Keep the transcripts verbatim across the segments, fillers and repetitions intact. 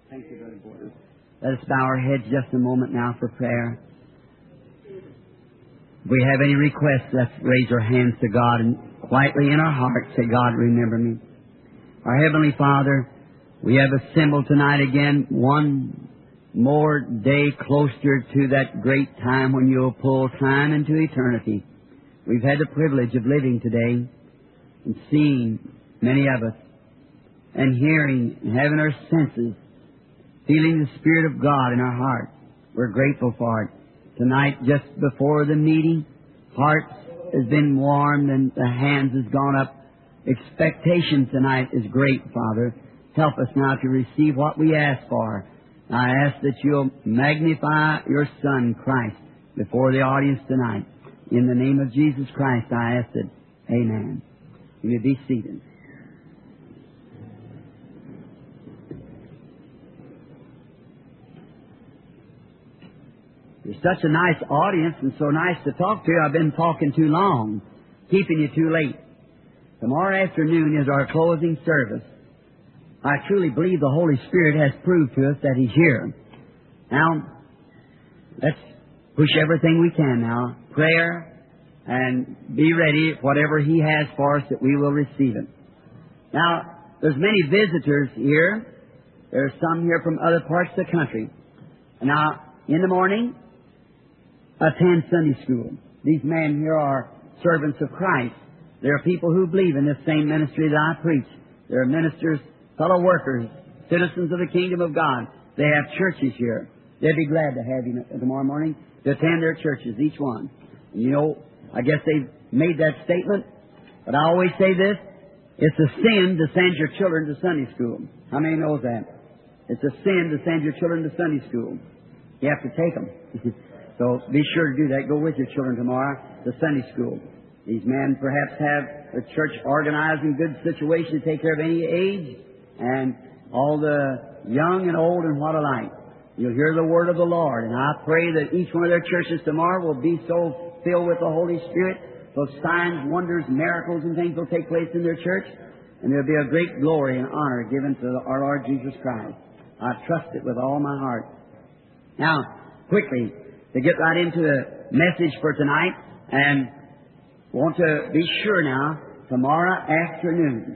Thank you, Brother Gordon. Let us bow our heads just a moment now for prayer. If we have any requests, let's raise our hands to God and quietly in our hearts say, God, remember me. Our Heavenly Father, we have assembled tonight again, one more day closer to that great time when you'll pull time into eternity. We've had the privilege of living today and seeing many of us and hearing and having our senses, feeling the Spirit of God in our hearts. We're grateful for it. Tonight, just before the meeting, hearts has been warmed and the hands has gone up. Expectation tonight is great, Father. Help us now to receive what we ask for. I ask that you'll magnify your Son, Christ, before the audience tonight. In the name of Jesus Christ, I ask it. Amen. You may be seated. You're such a nice audience and so nice to talk to. I've been talking too long, keeping you too late. Tomorrow afternoon is our closing service. I truly believe the Holy Spirit has proved to us that He's here. Now, let's push everything we can now. Prayer and be ready, whatever He has for us, that we will receive it. Now, there's many visitors here. There's some here from other parts of the country. Now, in the morning, attend Sunday school. These men here are servants of Christ. They are people who believe in this same ministry that I preach. They're ministers, fellow workers, citizens of the kingdom of God. They have churches here. They'd be glad to have you tomorrow morning to attend their churches, each one. And you know, I guess they've made that statement, but I always say this, it's a sin to send your children to Sunday school. How many knows that? It's a sin to send your children to Sunday school. You have to take them. So be sure to do that. Go with your children tomorrow to Sunday school. These men perhaps have the church organized in good situation to take care of any age and all the young and old and what alike. You'll hear the word of the Lord, and I pray that each one of their churches tomorrow will be so filled with the Holy Spirit, so signs, wonders, miracles, and things will take place in their church, and there'll be a great glory and honor given to our Lord Jesus Christ. I trust it with all my heart. Now, quickly, to get right into the message for tonight, and want to be sure now, tomorrow afternoon,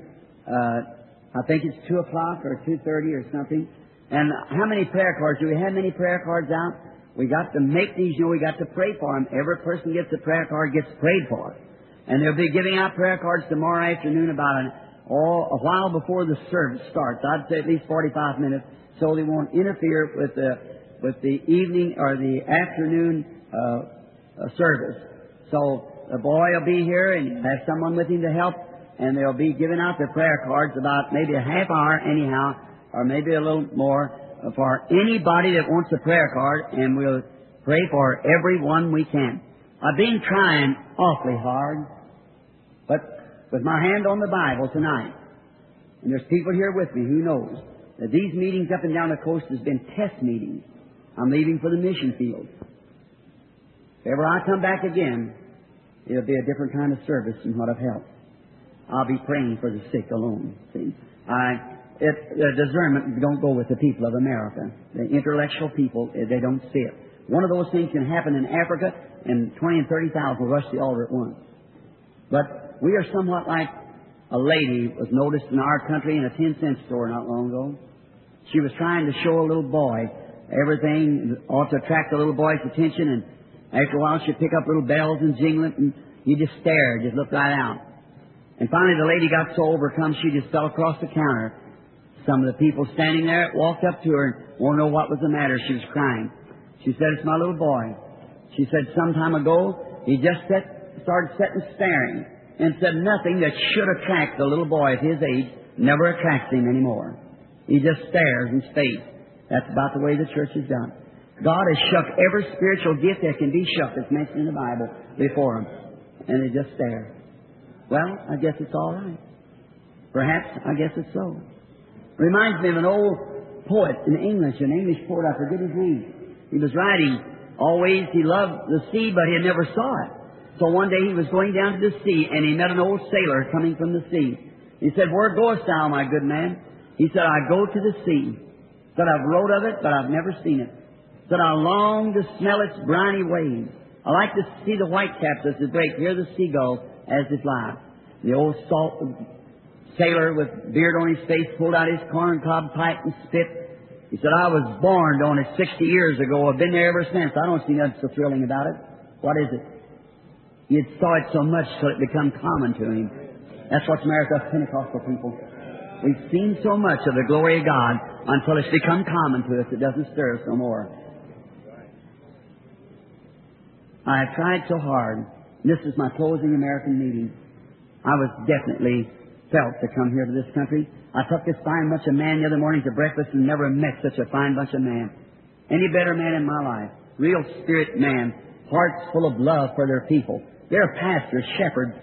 uh, I think it's two o'clock or two thirty or something. And how many prayer cards? Do we have many prayer cards out? We got to make these, you know, we got to pray for them. Every person gets a prayer card, gets prayed for. And they'll be giving out prayer cards tomorrow afternoon about an, oh, a while before the service starts. I'd say at least forty-five minutes, so they won't interfere with the with the evening or the afternoon uh, uh, service. So the boy will be here and have someone with him to help, and they'll be giving out their prayer cards about maybe a half hour anyhow, or maybe a little more, for anybody that wants a prayer card, and we'll pray for everyone we can. I've been trying awfully hard, but with my hand on the Bible tonight, and there's people here with me who knows that these meetings up and down the coast has been test meetings. I'm leaving for the mission field. If ever I come back again, it'll be a different kind of service than what I've helped. I'll be praying for the sick alone. See, I, it, the discernment don't go with the people of America. The intellectual people, they don't see it. One of those things can happen in Africa, and twenty and thirty thousand will rush the altar at once. But we are somewhat like a lady was noticed in our country in a ten cent store not long ago. She was trying to show a little boy everything ought to attract the little boy's attention, and after a while she'd pick up little bells and jingle it, and he just stared, just looked right out. And finally the lady got so overcome she just fell across the counter. Some of the people standing there walked up to her and wanted to know what was the matter. She was crying. She said, "It's my little boy." She said, "Some time ago he just sat, started sitting staring, and said nothing that should attract the little boy at his age never attracts him anymore. He just stares and stays." That's about the way the church is done. God has shucked every spiritual gift that can be shucked, that's mentioned in the Bible, before them. And they just stare. Well, I guess it's all right. Perhaps, I guess it's so. Reminds me of an old poet in English, an English poet, I forget his name. He was writing, always he loved the sea, but he never saw it. So one day he was going down to the sea, and he met an old sailor coming from the sea. He said, "Where goest thou, my good man?" He said, "I go to the sea." Said, I've wrote of it, but I've never seen it. Said, I long to smell its briny waves. I like to see the whitecaps as they break, hear the seagull as they fly. The old salt sailor with beard on his face pulled out his corncob pipe and spit. He said, I was born on it sixty years ago. I've been there ever since. I don't see nothing so thrilling about it. What is it? He had saw it so much till it become common to him. That's what's America, Pentecostal people. We've seen so much of the glory of God until it's become common to us. It doesn't stir us no more. I have tried so hard. This is my closing American meeting. I was definitely felt to come here to this country. I took this fine bunch of men the other morning to breakfast and never met such a fine bunch of men. Any better man in my life. Real spirit man. Hearts full of love for their people. They're pastors, shepherds.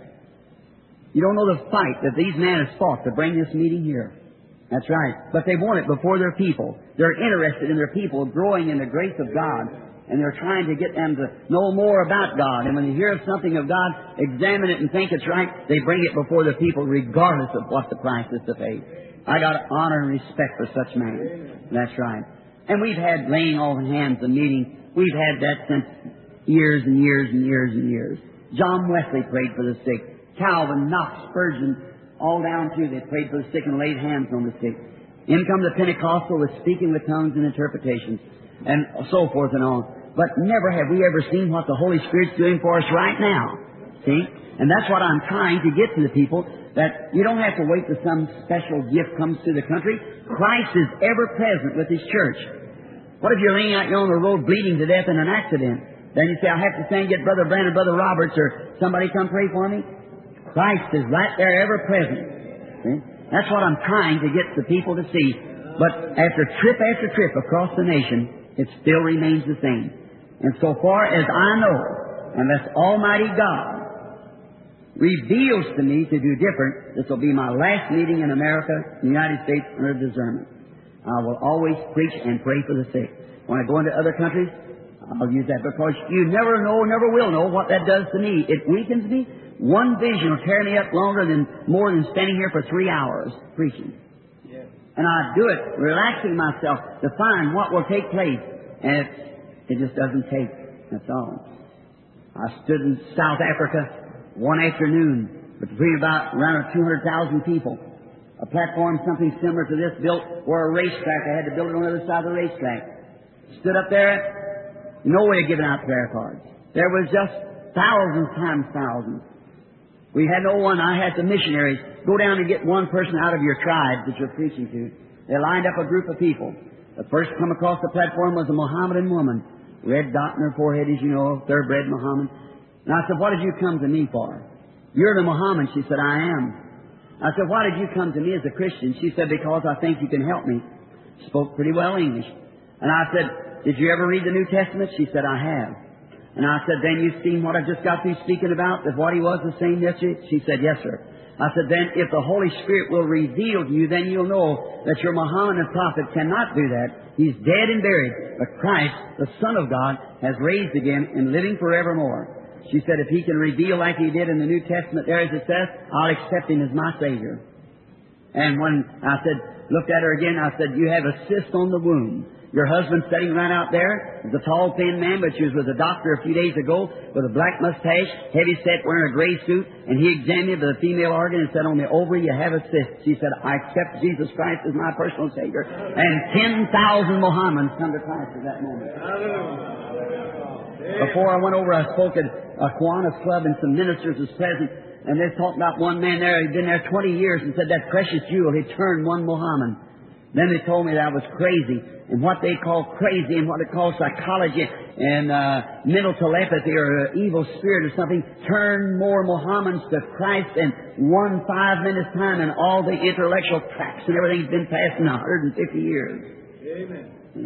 You don't know the fight that these men have fought to bring this meeting here. That's right. But they want it before their people. They're interested in their people growing in the grace of God. And they're trying to get them to know more about God. And when they hear something of God, examine it and think it's right, they bring it before the people regardless of what the price is to pay. I got honor and respect for such men. That's right. And we've had laying on hands and meeting. We've had that since years and years and years and years. John Wesley prayed for the sick. Calvin, Knox, Spurgeon, all down through, they prayed for the sick and laid hands on the sick. In come the Pentecostal with speaking with tongues and interpretations, and so forth and on. But never have we ever seen what the Holy Spirit's doing for us right now. See? And that's what I'm trying to get to the people, that you don't have to wait till some special gift comes to the country. Christ is ever present with His church. What if you're laying out here on the road bleeding to death in an accident? Then you say, I have to stand and get Brother Brandon, Brother Roberts, or somebody come pray for me. Christ is right there ever present. See? That's what I'm trying to get the people to see. But after trip after trip across the nation, it still remains the same. And so far as I know, unless Almighty God reveals to me to do different, this will be my last meeting in America, the United States, under discernment. I will always preach and pray for the sick. When I go into other countries, I'll use that because you never know, never will know what that does to me. It weakens me. One vision will tear me up longer than, more than standing here for three hours preaching. Yeah. And I do it relaxing myself to find what will take place. And it's, it just doesn't take. That's all. I stood in South Africa one afternoon between about around two hundred thousand people. A platform, something similar to this, built for a racetrack. I had to build it on the other side of the racetrack. Stood up there, no way of giving out prayer cards. There was just thousands times thousands. We had no one. I had the missionaries go down and get one person out of your tribe that you're preaching to. They lined up a group of people. The first come across the platform was a Mohammedan woman. Red dot in her forehead, as you know, thoroughbred Mohammed. And I said, what did you come to me for? You're the Mohammed. She said, I am. I said, why did you come to me as a Christian? She said, because I think you can help me. Spoke pretty well English. And I said, did you ever read the New Testament? She said, I have. And I said, then you've seen what I just got through speaking about, that what He was the same yesterday? She said, yes, sir. I said, then if the Holy Spirit will reveal to you, then you'll know that your Mohammedan prophet cannot do that. He's dead and buried. But Christ, the Son of God, has raised again and living forevermore. She said, if He can reveal like He did in the New Testament there as it says, I'll accept Him as my Savior. And when I said, looked at her again, I said, you have a cyst on the womb. Your husband sitting right out there is a tall, thin man, but she was with a doctor a few days ago with a black mustache, heavy set, wearing a gray suit, and he examined the female organ and said, on the ovary you have a cyst. She said, I accept Jesus Christ as my personal Savior. And ten thousand Mohammedans come to Christ at that moment. Before I went over, I spoke at a Kiwanis Club, and some ministers was present, and they talked about one man there. He'd been there twenty years and said that precious jewel, he turned one Mohammedan. Then they told me that I was crazy, and what they call crazy and what they call psychology and uh, mental telepathy or uh, evil spirit or something turned more Mohammedans to Christ in one five minutes time, and all the intellectual tracts and everything's been passed in one hundred fifty years. Amen.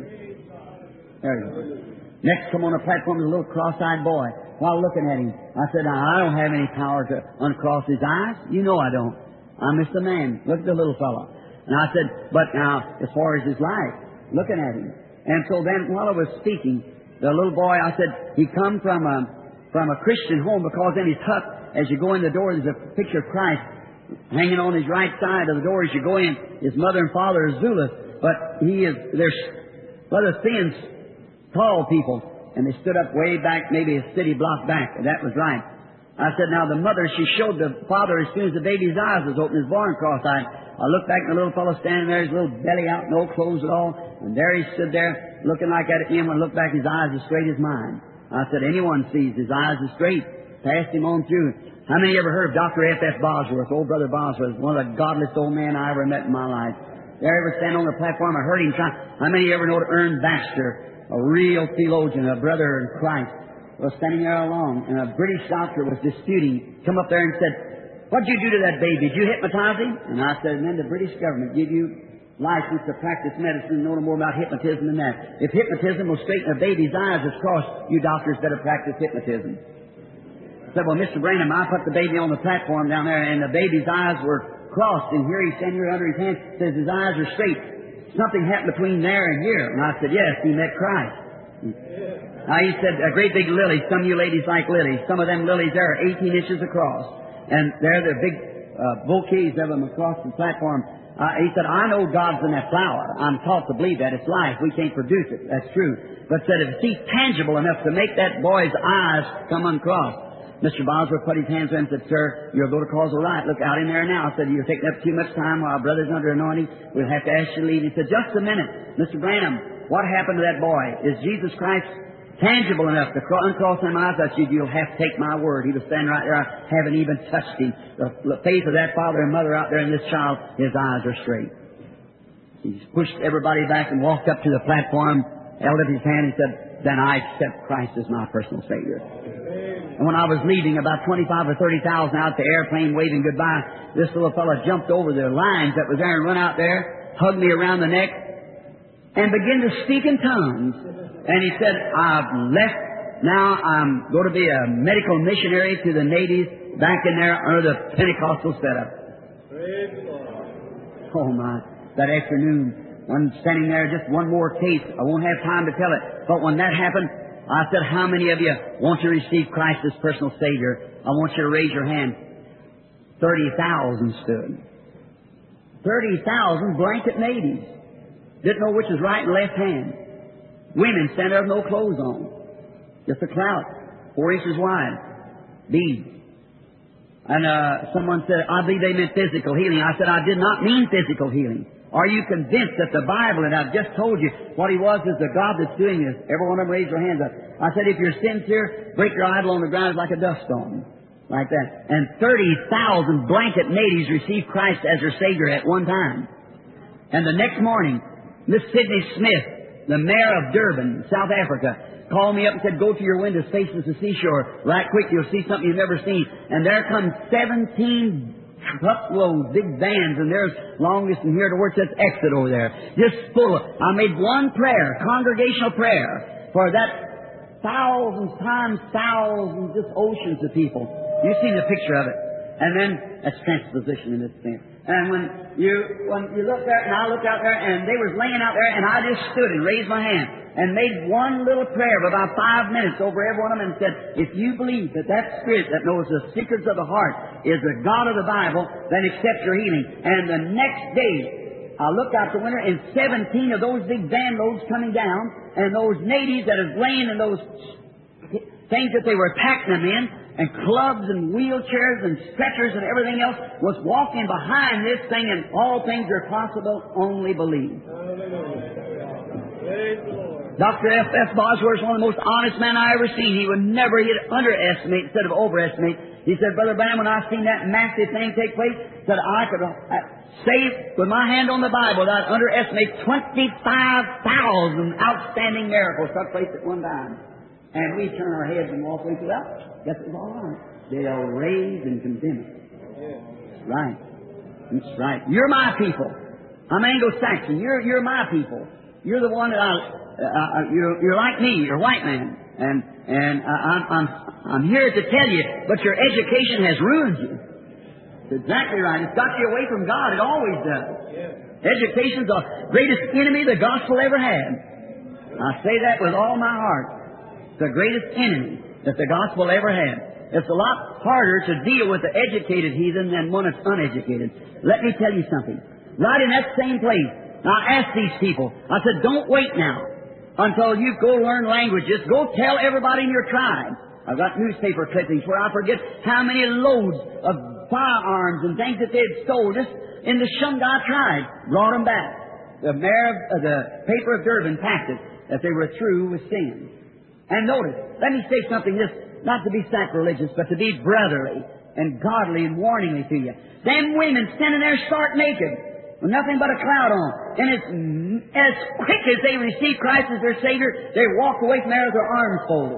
There you go. Next come on the platform is a little cross-eyed boy. While looking at him, I said, now, I don't have any power to uncross his eyes. You know I don't. I'm just a man. Look at the little fellow. And I said, but now, as far as his life, looking at him. And so then, while I was speaking, the little boy, I said, he come from a, from a Christian home, because in his hut, as you go in the door, there's a picture of Christ hanging on his right side of the door as you go in. His mother and father are Zulus, But he is, there's, Brother Thin's tall people, and they stood up way back, maybe a city block back. That was right. I said, now the mother, she showed the father as soon as the baby's eyes was open, his born cross-eyed. I looked back and the little fellow standing there, his little belly out, no clothes at all. And there he stood there, looking like at him. When I looked back, his eyes as straight as mine. I said, anyone sees his eyes as straight. Passed him on through. How many ever heard of Doctor F F Bosworth, old Brother Bosworth, one of the godliest old men I ever met in my life? There ever stand on the platform, I heard him try. How many ever know Ern Baxter, a real theologian, a brother in Christ? Was standing there alone, and a British doctor was disputing. Come up there and said, "What'd you do to that baby? Did you hypnotize him?" And I said, "And then the British government give you license to practice medicine and know no more about hypnotism than that. If hypnotism will straighten a baby's eyes that's crossed, you doctors better practice hypnotism." I said, "Well, Mister Branham, I put the baby on the platform down there, and the baby's eyes were crossed, and here he's standing here under his hand, says his eyes are straight. Something happened between there and here." And I said, "Yes, he met Christ." Now, he said, a great big lily. Some of you ladies like lilies. Some of them lilies there are eighteen inches across. And they're the big uh, bouquets of them across the platform. Uh, he said, "I know God's in that flower. I'm taught to believe that. It's life. We can't produce it. That's true." But said, if he's tangible enough to make that boy's eyes come uncrossed. Mister Bosworth put his hands on him and said, "Sir, you're going to cause a riot. Look out in there now." I said, "You're taking up too much time while our brother's under anointing. We'll have to ask you to leave." He said, "Just a minute. Mister Branham, what happened to that boy? Is Jesus Christ tangible enough to uncross them eyes?" I said, "You'll have to take my word." He was standing right there. I haven't even touched him. The faith of that father and mother out there in this child, his eyes are straight. He pushed everybody back and walked up to the platform, held up his hand and said, "Then I accept Christ as my personal Savior." And when I was leaving, about twenty-five or thirty thousand out the airplane waving goodbye, this little fellow jumped over the lines that was there and run out there, hugged me around the neck, and began to speak in tongues. And he said, "I've left. Now I'm going to be a medical missionary to the natives back in there under the Pentecostal setup." Oh my. That afternoon, I'm standing there, just one more case. I won't have time to tell it. But when that happened, I said, "How many of you want to receive Christ as personal Savior? I want you to raise your hand." Thirty thousand stood. Thirty thousand blanket natives. Didn't know which was right and left hand. Women stand there with no clothes on. Just a clout, four inches wide. Beads. And uh, someone said, "I believe they meant physical healing." I said, "I did not mean physical healing. Are you convinced that the Bible, and I've just told you what He was, is the God that's doing this?" Every one of them raised their hands up. I said, "If you're sincere, break your idol on the ground like a dust storm." Like that. And thirty thousand blanket natives received Christ as their Savior at one time. And the next morning, Miss Sidney Smith, the mayor of Durban, South Africa, called me up and said, "Go to your windows facing the seashore. Right quick, you'll see something you've never seen." And there come seventeen truckloads, big vans, and there's longest from here to where it says exit over there. Just full of, I made one prayer, congregational prayer, for that thousands times thousands, just oceans of people. You've seen the picture of it. And then that's transposition in this thing. And when you when you look there, and I looked out there, and they was laying out there, and I just stood and raised my hand and made one little prayer of about five minutes over every one of them and said, "If you believe that that Spirit that knows the secrets of the heart is the God of the Bible, then accept your healing." And the next day, I looked out the window, and seventeen of those big van loads coming down, and those natives that is laying in those things that they were packing them in, and clubs and wheelchairs and stretchers and everything else, was walking behind this thing, and all things are possible, only believe. Doctor F F Bosworth is one of the most honest men I ever seen. He would never he'd underestimate instead of overestimate. He said, "Brother Branham, when I seen that massive thing take place, said I could uh, say with my hand on the Bible that I'd underestimate twenty-five thousand outstanding miracles took place at one time." And we turn our heads and walk away to that. Guess it's all right. They'll raise and condemn it. That's right. That's right. You're my people. I'm Anglo-Saxon. You're you're my people. You're the one that I. Uh, you're you're like me. You're a white man, and and uh, I'm I'm I'm here to tell you. But your education has ruined you. That's exactly right. It's got you away from God. It always does. Education's the greatest enemy the gospel ever had. I say that with all my heart. The greatest enemy that the gospel ever had. It's a lot harder to deal with the educated heathen than one that's uneducated. Let me tell you something. Right in that same place, Now I asked these people, I said, don't wait now until you go learn languages. Go tell everybody in your tribe. I've got newspaper clippings where I forget how many loads of firearms and things that they'd stole just in the Shungai tribe, brought them back. The mayor of uh, the paper of Durban packed it, that they were through with sin. And notice, let me say something, this not to be sacrilegious, but to be brotherly and godly and warningly to you. Them women standing there stark naked, with nothing but a cloud on. And as, as quick as they received Christ as their Savior, they walked away from there with their arms folded.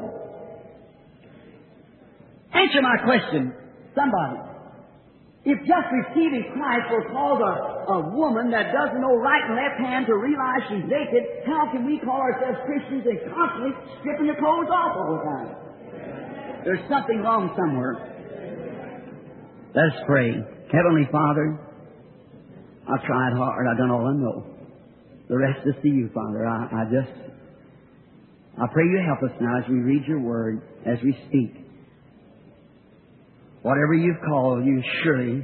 Answer my question, somebody. If just receiving Christ will cause a, a woman that doesn't know right and left hand to realize she's naked, how can we call ourselves Christians and constantly stripping your clothes off all the time? There's something wrong somewhere. Let us pray. Heavenly Father, I've tried hard. I've done all I know. The rest is to you, Father. I, I just, I pray you help us now as we read your word, as we speak. Whatever you've called you, surely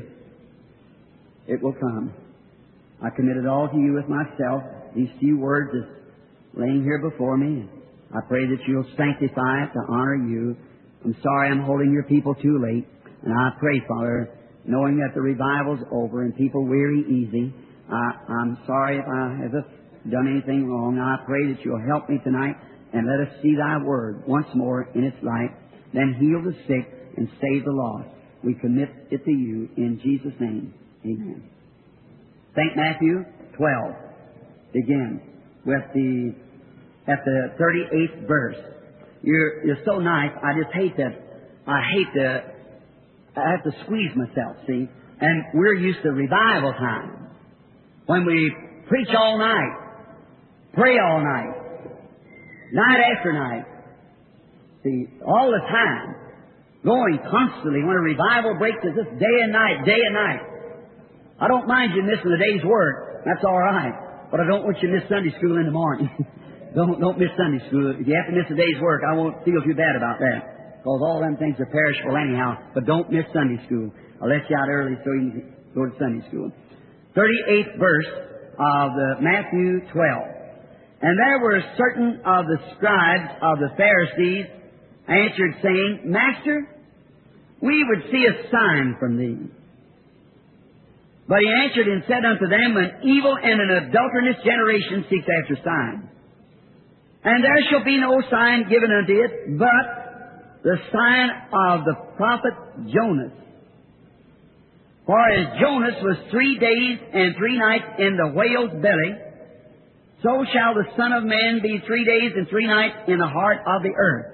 it will come. I commit it all to you with myself. These few words is laying here before me. I pray that you'll sanctify it to honor you. I'm sorry I'm holding your people too late. And I pray, Father, knowing that the revival's over and people weary easy, I, I'm sorry if I have done anything wrong. I pray that you'll help me tonight and let us see thy word once more in its light. Then heal the sick and save the lost. We commit it to you in Jesus' name. Amen. Saint Matthew twelve. Begin with the, at the thirty-eighth verse. You're, you're so nice, I just hate that, I hate to, I have to squeeze myself, see? And we're used to revival time. When we preach all night, pray all night, night after night. See, all the time. Going constantly. When a revival breaks, it's just day and night, day and night. I don't mind you missing the day's work. That's all right. But I don't want you to miss Sunday school in the morning. don't don't miss Sunday school. If you have to miss a day's work, I won't feel too bad about that. Because all them things are perishable anyhow. But don't miss Sunday school. I'll let you out early so you can go to Sunday school. thirty-eighth verse of the Matthew twelve. And there were certain of the scribes of the Pharisees answered, saying, Master, we would see a sign from thee. But he answered and said unto them, An evil and an adulterous generation seeks after signs. And there shall be no sign given unto it, but the sign of the prophet Jonas. For as Jonas was three days and three nights in the whale's belly, so shall the Son of Man be three days and three nights in the heart of the earth.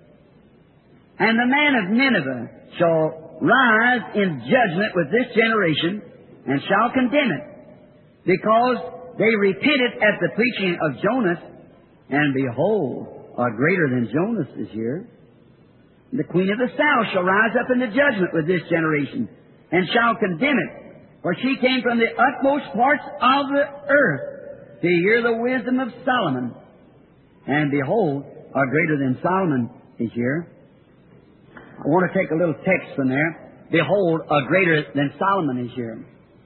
And the man of Nineveh shall rise in judgment with this generation, and shall condemn it, because they repented at the preaching of Jonas, and behold, a greater than Jonas is here. The queen of the south shall rise up into judgment with this generation, and shall condemn it, for she came from the utmost parts of the earth to hear the wisdom of Solomon. And behold, a greater than Solomon is here. I want to take a little text from there. Behold, a greater than Solomon is here.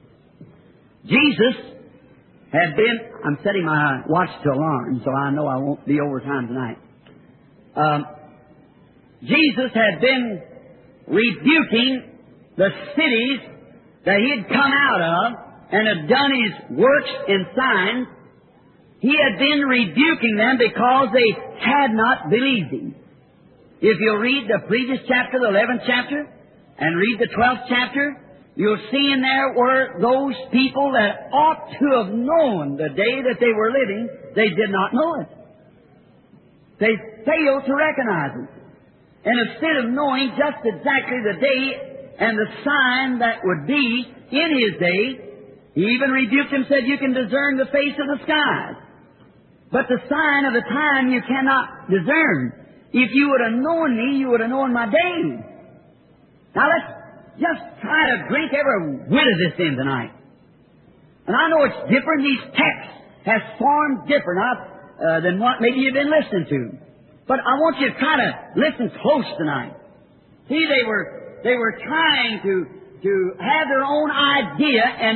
Jesus had been, I'm setting my watch to alarm, so I know I won't be over time tonight. Um, Jesus had been rebuking the cities that he had come out of and had done his works and signs. He had been rebuking them because they had not believed him. If you'll read the previous chapter, the eleventh chapter, and read the twelfth chapter, you'll see in there were those people that ought to have known the day that they were living, they did not know it. They failed to recognize it. And instead of knowing just exactly the day and the sign that would be in his day, he even rebuked him, said, you can discern the face of the skies, but the sign of the time you cannot discern. If you would have known me, you would have known my day. Now let's just try to drink every whit of this in tonight. And I know it's different. These texts have formed different uh, than what maybe you've been listening to. But I want you to try to listen close tonight. See, they were they were trying to to have their own idea and not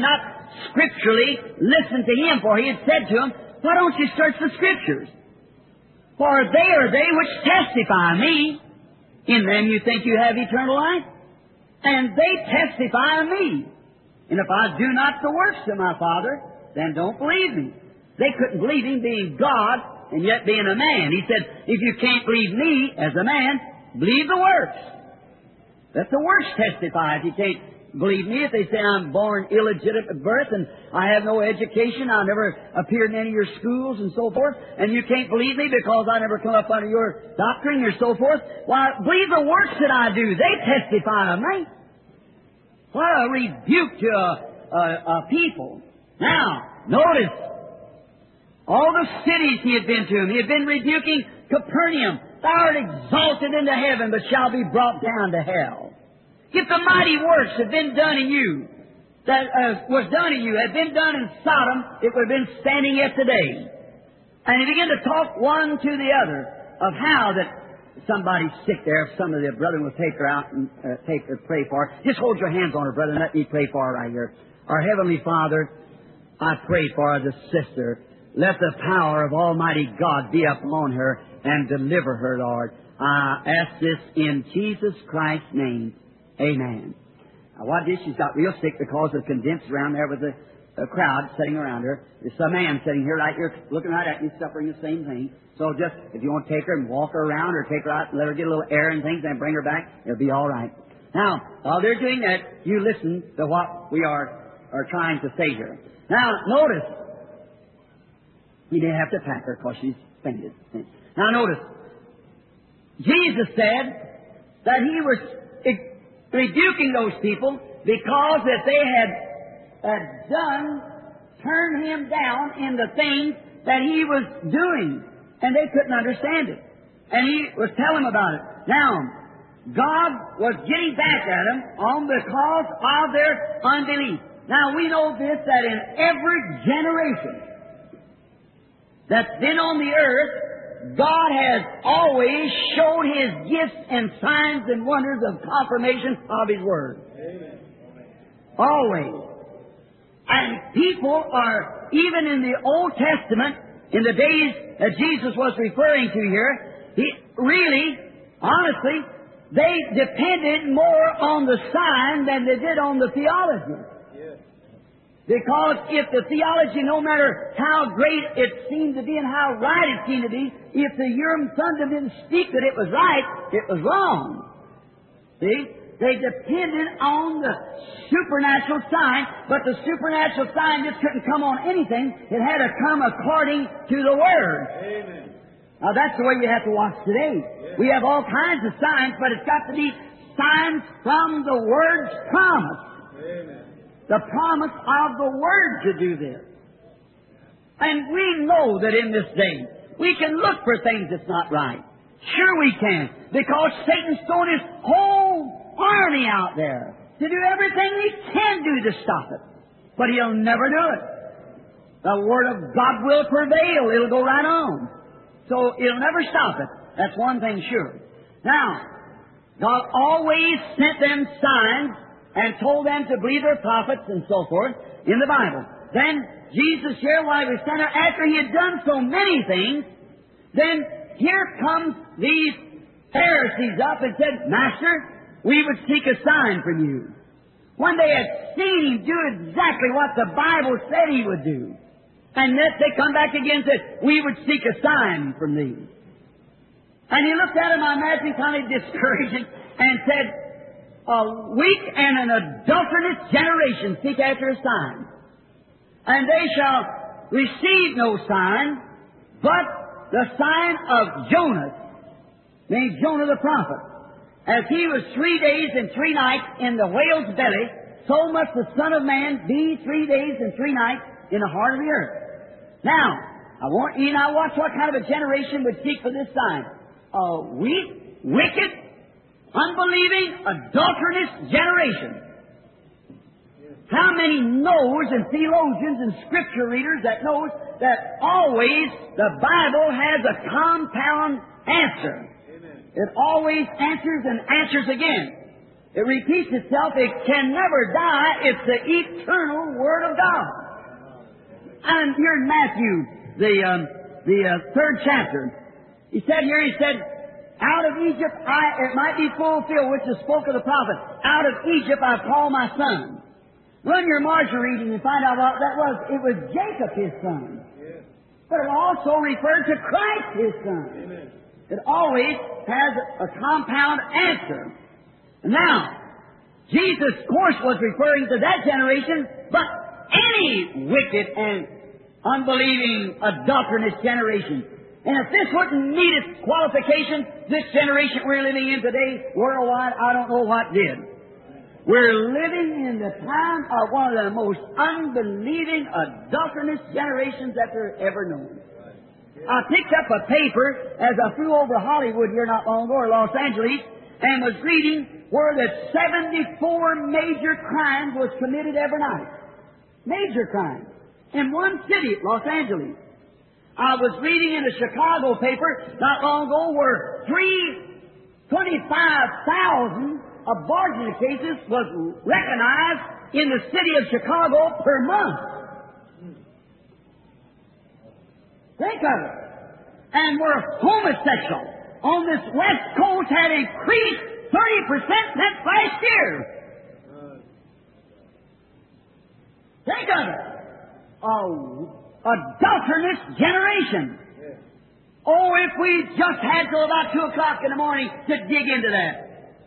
scripturally listened to him, for he had said to him, why don't you search the Scriptures? For they are they which testify me. In them you think you have eternal life, and they testify of me. And if I do not the works of my Father, then don't believe me. They couldn't believe him being God and yet being a man. He said, if you can't believe me as a man, believe the works. Let the works testify. If you can't believe me, if they say I'm born illegitimate at birth and I have no education, I never appeared in any of your schools and so forth, and you can't believe me because I never come up under your doctrine or so forth, why, believe the works that I do. They testify of me. What a rebuke to a, a, a people. Now, notice, all the cities he had been to, he had been rebuking Capernaum. Thou art exalted into heaven, but shall be brought down to hell. If the mighty works had been done in you, that uh, was done in you, had been done in Sodom, it would have been standing yet today. And he began to talk one to the other of how that somebody's sick there, if some of the brethren will take her out and uh, take her, pray for her. Just hold your hands on her, brother, and let me pray for her right here. Our Heavenly Father, I pray for the sister. Let the power of Almighty God be upon her and deliver her, Lord. I ask this in Jesus Christ's name. Amen. Now, what is she's got real sick because of condensed around there with a, a crowd sitting around her. There's some man sitting here right here looking right at you, suffering the same thing. So just, if you want to take her and walk her around or take her out and let her get a little air and things and bring her back, it'll be all right. Now, while they're doing that, you listen to what we are, are trying to say here. Now, notice, he didn't have to pack her because she's fainted. Now, notice, Jesus said that he was rebuking those people because that they had uh, done, turned him down in the things that he was doing. And they couldn't understand it. And he was telling them about it. Now, God was getting back at them on the cause of their unbelief. Now, we know this, that in every generation that's been on the earth, God has always showed His gifts and signs and wonders of confirmation of His Word. Amen. Always. And people are, even in the Old Testament, in the days that Jesus was referring to here, he really, honestly, they depended more on the sign than they did on the theology. Yes. Because if the theology, no matter how great it seemed to be and how right it seemed to be, if the Urim Thummim didn't speak that it was right, it was wrong. See? They depended on the supernatural sign, but the supernatural sign just couldn't come on anything. It had to come according to the Word. Amen. Now that's the way you have to watch today. Yes. We have all kinds of signs, but it's got to be signs from the Word's promise. Amen. The promise of the Word to do this. And we know that in this day, we can look for things that's not right. Sure we can, because Satan's thrown his whole army out there to do everything he can do to stop it. But he'll never do it. The Word of God will prevail. It'll go right on. So it'll never stop it. That's one thing sure. Now, God always sent them signs and told them to believe their prophets and so forth in the Bible. Then Jesus here, while he was standing there, after he had done so many things, then here comes these Pharisees up and said, Master, we would seek a sign from you. When they had seen him do exactly what the Bible said he would do. And then they come back again and said, we would seek a sign from thee. And he looked at him, I imagine, kind of discouraged and said, a weak and an adulterous generation seek after a sign. And they shall receive no sign, but the sign of Jonas, named Jonah the prophet. As he was three days and three nights in the whale's belly, so must the Son of Man be three days and three nights in the heart of the earth. Now, I want you now watch what kind of a generation would seek for this sign. A weak, wicked, unbelieving, adulterous generation. How many knows and theologians and scripture readers that knows that always the Bible has a compound answer? It always answers and answers again. It repeats itself. It can never die. It's the eternal Word of God. And here in Matthew, the um, the uh, third chapter, he said here, he said, out of Egypt, I, it might be fulfilled, which is spoke of the prophet, out of Egypt I call my son. Run your margin reading and find out what that was. It was Jacob, his son. Yes. But it also referred to Christ, his son. Amen. It always has a compound answer. Now, Jesus, of course, was referring to that generation, but any wicked and unbelieving, adulterous generation. And if this wouldn't meet its qualification, this generation we're living in today, worldwide, I don't know what did. We're living in the time of one of the most unbelieving, adulterous generations that there ever known. I picked up a paper as I flew over Hollywood here not long ago, or Los Angeles, and was reading where the seventy-four major crimes was committed every night. Major crimes. In one city, Los Angeles. I was reading in a Chicago paper not long ago where three twenty-five thousand abortion cases was recognized in the city of Chicago per month. Think of it. And where homosexual on this West Coast had increased thirty percent since last year. Think of it. Oh, adulterous generation. Oh, if we just had till about two o'clock in the morning to dig into that.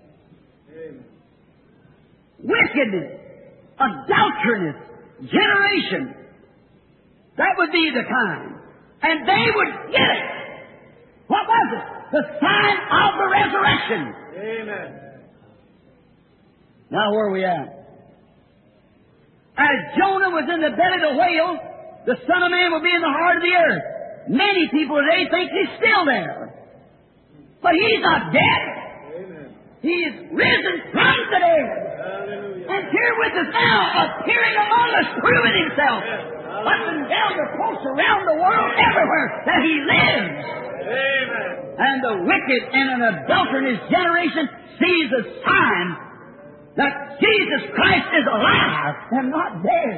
Wickedness, adulterous generation. That would be the kind. And they would get it. What was it? The sign of the resurrection. Amen. Now where are we at? As Jonah was in the belly of the whale, the Son of Man will be in the heart of the earth. Many people today think He's still there. But He's not dead. Amen. He's risen from the dead. Hallelujah. And here with us now, appearing among us, proving Himself. Up and down the coast, around the world, everywhere, that He lives. Amen. And the wicked and an adulterous generation sees a sign that Jesus Christ is alive and not dead.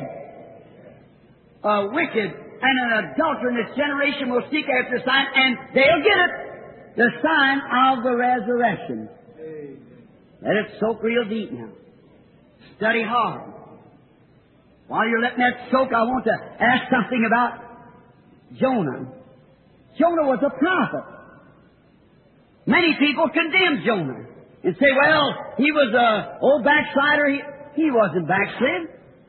A wicked and an adulterous generation will seek after a sign, and they'll get it. The sign of the resurrection. Amen. Let it soak real deep now. Study hard. While you're letting that soak, I want to ask something about Jonah. Jonah was a prophet. Many people condemn Jonah and say, well, he was a old backslider. He, he wasn't backslid.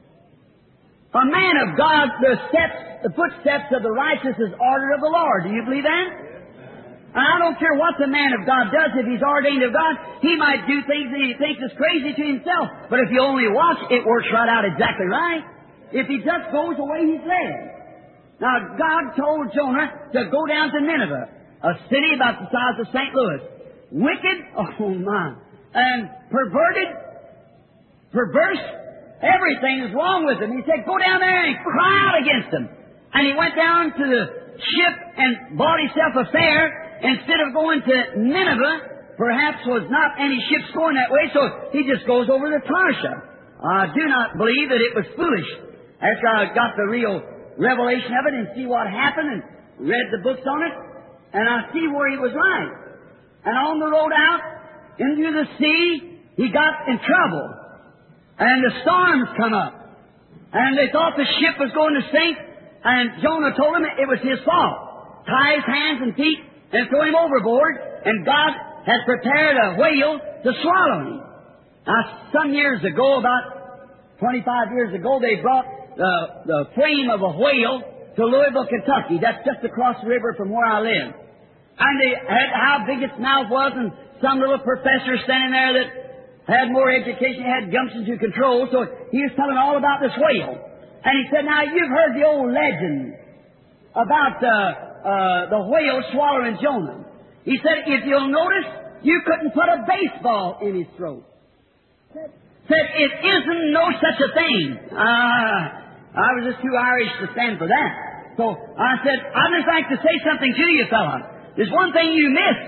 A man of God, the steps, the footsteps of the righteous is ordered of the Lord. Do you believe that? And I don't care what the man of God does. If he's ordained of God, he might do things that he thinks is crazy to himself. But if you only watch, it works right out exactly right. If he just goes the way he's led. Now, God told Jonah to go down to Nineveh, a city about the size of Saint Louis. Wicked, oh my, and perverted, perverse, everything is wrong with them. He said, go down there and cry out against them. And he went down to the ship and bought himself a fare. Instead of going to Nineveh, perhaps was not any ships going that way, so he just goes over to Tarshish. I do not believe that it was foolish. After I got the real revelation of it and see what happened and read the books on it, and I see where he was right. And on the road out into the sea, he got in trouble. And the storms come up. And they thought the ship was going to sink, and Jonah told him it was his fault. Tie his hands and feet and throw him overboard, and God had prepared a whale to swallow him. Now, some years ago, about twenty-five years ago, they brought the, the frame of a whale to Louisville, Kentucky. That's just across the river from where I live. And they had how big its mouth was, and some little professor standing there that had more education, had gumptions to control, so he was telling all about this whale. And he said, now, you've heard the old legend about the uh, Uh, the whale swallowing Jonah. He said, if you'll notice, you couldn't put a baseball in his throat. Said, said it isn't no such a thing. Uh, I was just too Irish to stand for that. So I said, I'd just like to say something to you, fella. There's one thing you missed.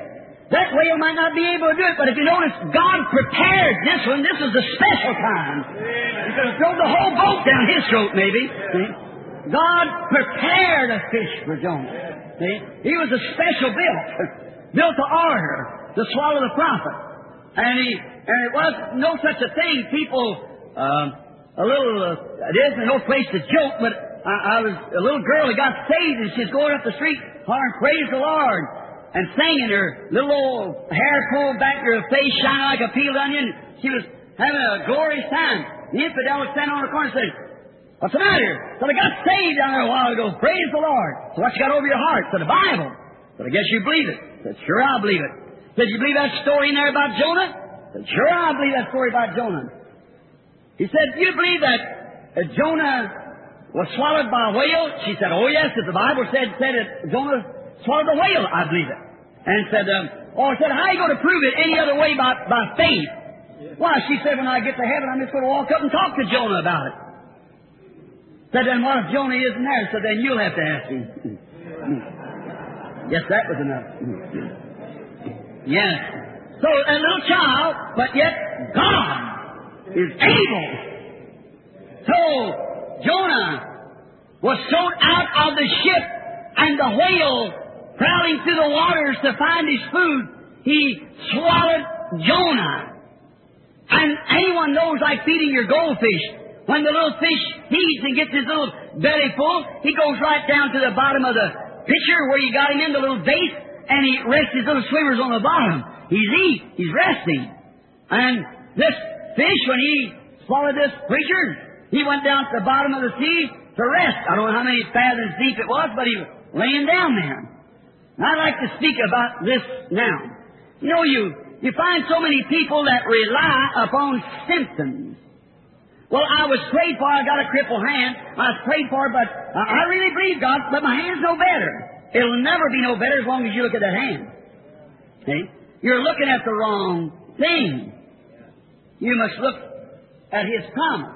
That whale might not be able to do it, but if you notice, God prepared this one. This is a special time. He could have thrown the whole boat down his throat, maybe. See? God prepared a fish for Jonah. See? He was a special built, built to order to swallow the prophet. And he, and it was no such a thing. People, um, a little, uh, it isn't no place to joke, but I, I was a little girl who got saved, and she's going up the street, hollering, "Praise the Lord," and singing, her little old hair pulled back, her face shining like a peeled onion. She was having a glorious time. The infidel was standing on the corner and said, "What's the matter?" "So I got saved down there a while ago. Praise the Lord." "So what you got over your heart?" "Said the Bible." "But I guess you believe it." Said, "Sure, I believe it." Said, "You believe that story in there about Jonah?" Said, "Sure, I believe that story about Jonah." He said, "Do you believe that uh, Jonah was swallowed by a whale?" She said, "Oh yes, if the Bible said said that Jonah swallowed a whale, I believe it." And said, um, "Oh," said, "how are you going to prove it any other way by by faith?" "Why," she said, "when I get to heaven, I'm just going to walk up and talk to Jonah about it." Said, "Then what if Jonah isn't there?" Said, "Then you'll have to ask him." Yes, that was enough. Yes. So a little child, but yet God is able. So Jonah was thrown out of the ship, and the whale, prowling through the waters to find his food, he swallowed Jonah. And anyone knows, like feeding your goldfish, when the little fish feeds and gets his little belly full, he goes right down to the bottom of the pitcher where you got him in the little vase, and he rests his little swimmers on the bottom. He's eat, he's resting. And this fish, when he swallowed this creature, he went down to the bottom of the sea to rest. I don't know how many fathoms deep it was, but he was laying down there. And I'd like to speak about this now. You know, you, you find so many people that rely upon symptoms. Well, I was prayed for, I got a crippled hand. I was prayed for, but I really believe God, but my hand's no better. It'll never be no better as long as you look at that hand. See? You're looking at the wrong thing. You must look at His promise.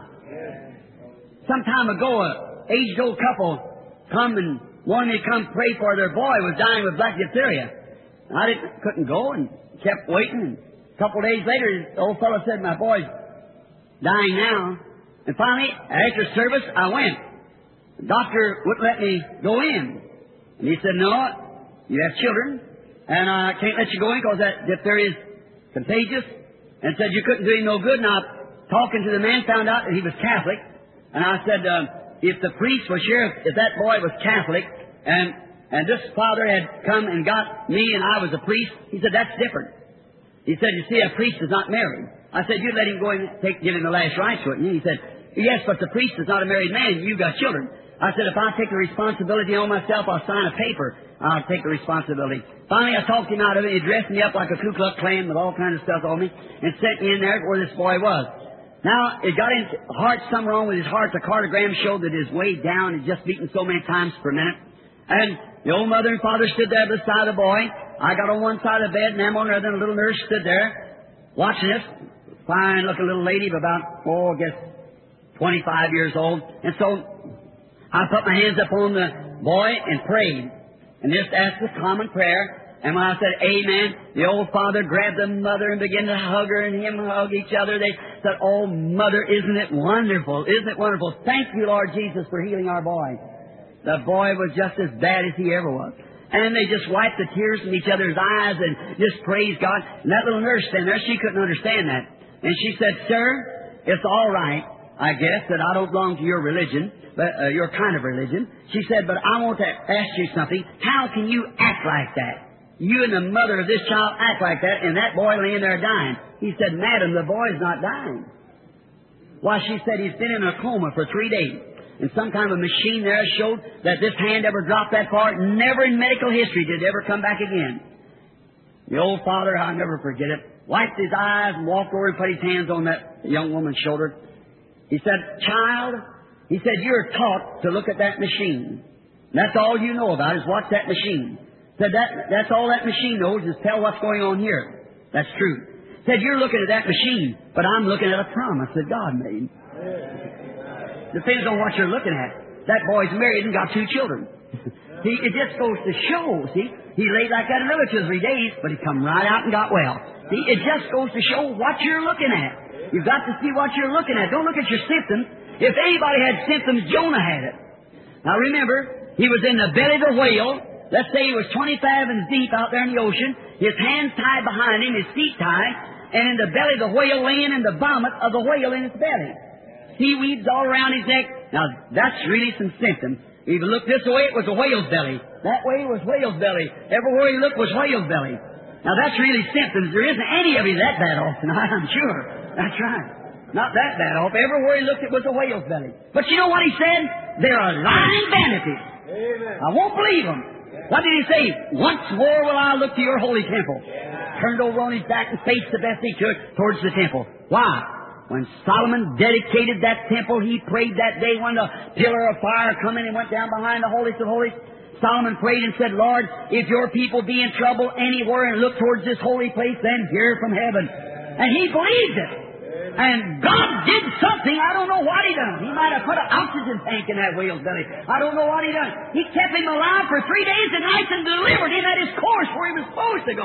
Some time ago, a aged old couple come and wanted me to come pray for their boy who was dying with black diphtheria. I didn't, couldn't go and kept waiting. And a couple of days later, the old fellow said, "My boy's dying now." And finally, after service, I went. The doctor wouldn't let me go in. And he said, "No, you have children, and I can't let you go in because that diphtheria is contagious." And said you couldn't do him no good. And I, talking to the man, found out that he was Catholic. And I said, um, if the priest was here, if, if that boy was Catholic, and and this father had come and got me and I was a priest, he said, "That's different." He said, "You see, a priest is not married." I said, "You let him go and take, give him the last rites, wouldn't you?" He said, "Yes, but the priest is not a married man. You've got children." I said, "If I take the responsibility on myself, I'll sign a paper. I'll take the responsibility." Finally, I talked him out of it. He dressed me up like a Ku Klux Klan with all kinds of stuff on me and sent me in there where this boy was. Now, it got his heart, something wrong with his heart. The cardiogram showed that his way down is just beating so many times per minute. And the old mother and father stood there beside the boy. I got on one side of the bed, and them on the other, and a little nurse stood there watching us. Fine-looking little lady of about, oh, I guess, twenty-five years old. And so I put my hands up on the boy and prayed. And just asked this common prayer. And when I said, "Amen," the old father grabbed the mother and began to hug her, and him hug each other. They said, "Oh, Mother, isn't it wonderful? Isn't it wonderful? Thank you, Lord Jesus, for healing our boy." The boy was just as bad as he ever was. And they just wiped the tears from each other's eyes and just praised God. And that little nurse standing there, she couldn't understand that. And she said, "Sir, it's all right, I guess, that I don't belong to your religion, but uh, your kind of religion." She said, "But I want to ask you something. How can you act like that? You and the mother of this child act like that, and that boy laying there dying." He said, "Madam, the boy's not dying." Why, she said, "He's been in a coma for three days. And some kind of a machine there showed that this hand ever dropped that far. Never in medical history did it ever come back again." The old father, I'll never forget it, wiped his eyes and walked over and put his hands on that young woman's shoulder. He said, "Child," he said, "you're taught to look at that machine. And that's all you know about is watch that machine." Said that that's all that machine knows is tell what's going on here. That's true. Said, "You're looking at that machine, but I'm looking at a promise that God made." Depends on what you're looking at. That boy's married and got two children. See, it just goes to show, see? He laid like that another two or three days, but he come right out and got well. See, it just goes to show what you're looking at. You've got to see what you're looking at. Don't look at your symptoms. If anybody had symptoms, Jonah had it. Now remember, he was in the belly of the whale. Let's say he was twenty fathoms deep out there in the ocean. His hands tied behind him, his feet tied, and in the belly of the whale, laying in the vomit of the whale in its belly. Seaweeds all around his neck. Now, that's really some symptoms. If you look this way, it was a whale's belly. That way was whale's belly. Everywhere you look was whale's belly. Now, that's really symptoms. There isn't any of you that bad off tonight, I'm sure. That's right. Not that bad off. Everywhere he looked, it was a whale's belly. But you know what he said? They're a lying vanities. Amen. I won't believe them. What did he say? Once more will I look to your holy temple. Yeah. Turned over on his back and faced the best he could towards the temple. Why? When Solomon dedicated that temple, he prayed that day when the pillar of fire come in and went down behind the holiest of holies. Solomon prayed and said, Lord, if your people be in trouble anywhere and look towards this holy place, then hear from heaven. And he believed it. And God did something. I don't know what He done. He might have put an oxygen tank in that whale's belly. I don't know what He done. He kept him alive for three days and nights and delivered him at his course where he was supposed to go.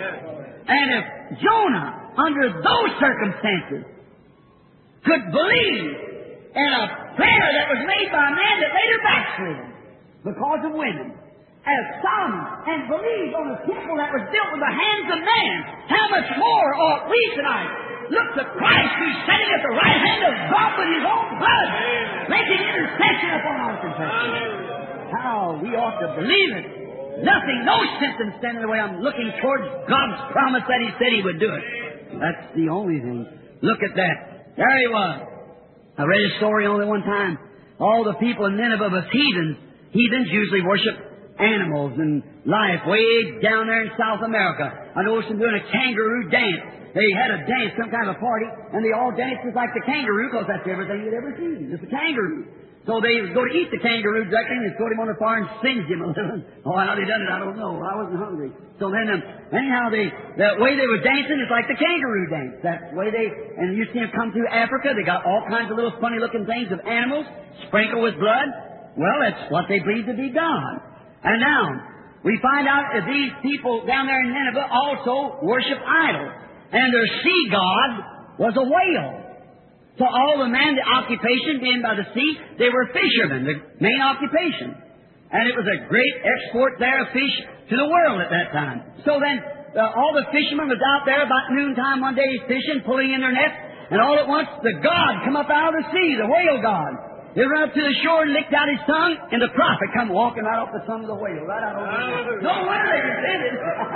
And if Jonah, under those circumstances, could believe in a prayer that was made by a man that later backslid because of women, as Solomon, and believed on a temple that was built with the hands of man, how much more ought we tonight look to Christ who's sitting at the right hand of God with His own blood, making intercession upon our confession. How we ought to believe it. Nothing, no symptoms stand in the way. I'm looking towards God's promise that He said He would do it. That's the only thing. Look at that. There he was. I read his story only one time. All the people in Nineveh was heathens. Heathens usually worship animals and life way down there in South America. I noticed them doing a kangaroo dance. They had a dance, some kind of a party, and they all danced just like the kangaroo, because that's everything you'd ever seen, just a kangaroo. So they would go to eat the kangaroo directly, and they put him on the fire and singed him a little. Oh, how they done it, I don't know. I wasn't hungry. So then, um, anyhow, they, the way they were dancing is like the kangaroo dance. That way they, and you see them come through Africa, they got all kinds of little funny-looking things of animals, sprinkled with blood. Well, that's what they believe to be God. And now, we find out that these people down there in Nineveh also worship idols. And their sea god was a whale. So all the men, the occupation being by the sea, they were fishermen, the main occupation. And it was a great export there of fish to the world at that time. So then, uh, all the fishermen was out there about noontime one day fishing, pulling in their nets, and all at once the god come up out of the sea, the whale god. He ran up to the shore and licked out his tongue, and the prophet come walking right off the tongue of the whale, right out over the No wonder they repented.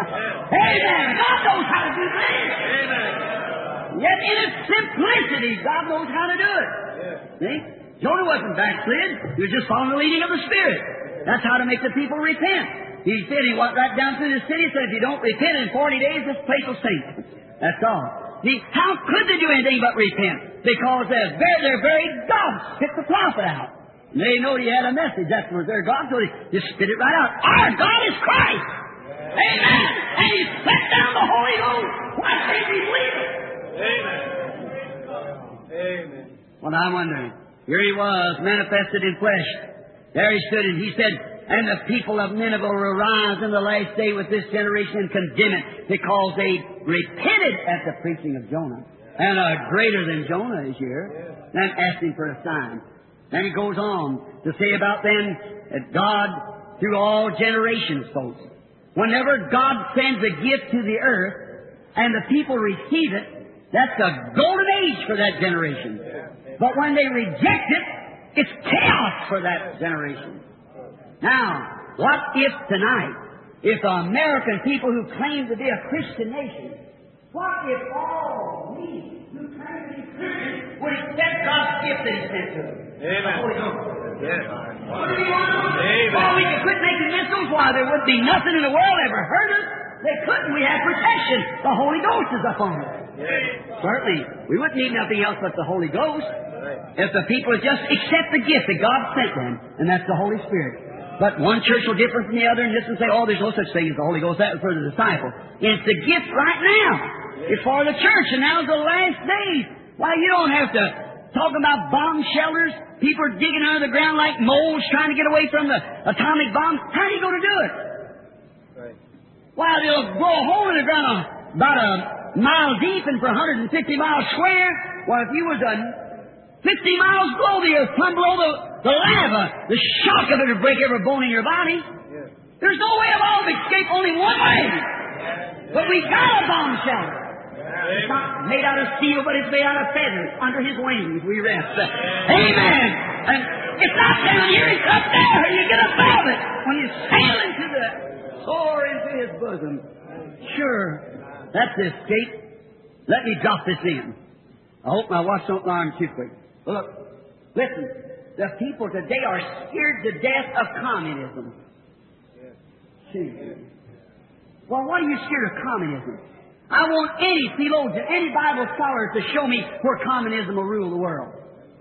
Amen. God knows how to do things. Amen. Yet in its simplicity, God knows how to do it. See? Jonah wasn't backslid. He was just following the leading of the Spirit. That's how to make the people repent. He said, he went right down through the city and said, if you don't repent in forty days, this place will sink. That's all. See, how could they do anything but repent? Because their very, their very God spit the prophet out. And they know he had a message. That was their God, so they just spit it right out. Our God is Christ. Amen. And He sent down the Holy Ghost. Why can't we believe it? Amen. Amen. Well, I'm wondering. Here he was, manifested in flesh. There he stood, and he said, and the people of Nineveh will arise in the last day with this generation and condemn it, because they repented at the preaching of Jonah. And a greater than Jonah is here, and asking for a sign. Then he goes on to say about them that God, through all generations, folks, whenever God sends a gift to the earth and the people receive it, that's a golden age for that generation. But when they reject it, it's chaos for that generation. Now, what if tonight, if the American people who claim to be a Christian nation, what if all we who claim to be Christians would accept God's gift that He sent to us? Amen. The Holy Ghost. Yes. What do we want to do? Amen. Well, we could quit making missiles. Why, there would be nothing in the world ever hurt us. They couldn't. We have protection. The Holy Ghost is upon us. Yes. Certainly. We wouldn't need nothing else but the Holy Ghost. If the people would just accept the gift that God sent them, and that's the Holy Spirit. But one church will differ from the other and just say, oh, there's no such thing as the Holy Ghost. That was for the disciples. It's the gift right now. It's for the church, and now's the last days. Why, you don't have to talking about bomb shelters. People are digging under the ground like moles trying to get away from the atomic bomb. How are you going to do it? Right. Why, they'll blow a hole in the ground about a mile deep and for one hundred fifty miles square. Well, if you was a fifty miles below the earth, plumb below the, the lava, the shock of it would break every bone in your body. Yes. There's no way of all of escape, only one way. But we got a bomb shelter. It's not made out of steel, but it's made out of feathers. Under His wings we rest. Amen. And it's not down here, it's up there. And you get above it when you sail into the, soar into His bosom. Sure, that's the escape. Let me drop this in. I hope my watch don't alarm too quick. Look, listen. The people today are scared to death of communism. See. Well, why are you scared of communism? I want any theologian, any Bible scholar to show me where communism will rule the world.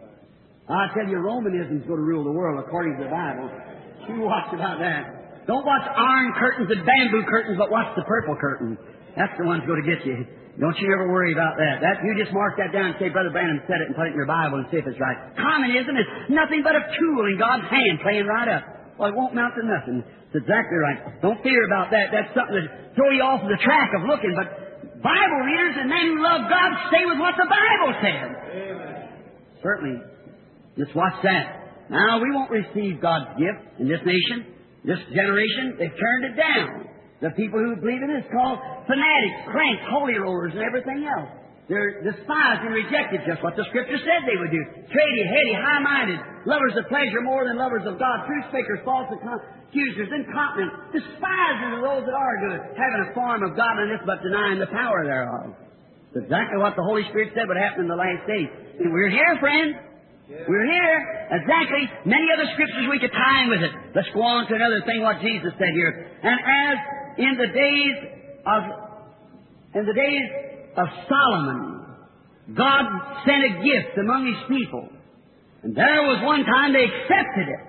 I tell you, Romanism's going to rule the world according to the Bible. You watch about that. Don't watch iron curtains and bamboo curtains, but watch the purple curtain. That's the one's going to get you. Don't you ever worry about that. That you just mark that down and say, Brother Branham said it, and put it in your Bible and see if it's right. Communism is nothing but a tool in God's hand playing right up. Well, it won't amount to nothing. It's exactly right. Don't fear about that. That's something to throw you off the track of looking. But Bible readers and men who love God stay with what the Bible said. Amen. Certainly. Just watch that. Now, we won't receive God's gift in this nation, this generation. They've turned it down. The people who believe in it is called fanatics, cranks, holy rollers, and everything else. They're despised and rejected, just what the Scripture said they would do. Trady, heady, high-minded, lovers of pleasure more than lovers of God, truth speakers, false accusers, incontinent, despisers of those that are good, having a form of godliness but denying the power thereof. That's exactly what the Holy Spirit said would happen in the last days. And we're here, friends. Yeah. We're here. Exactly. Many other Scriptures we could tie in with it. Let's go on to another thing what Jesus said here. And as in the days of in the days of Solomon, God sent a gift among His people. And there was one time they accepted it.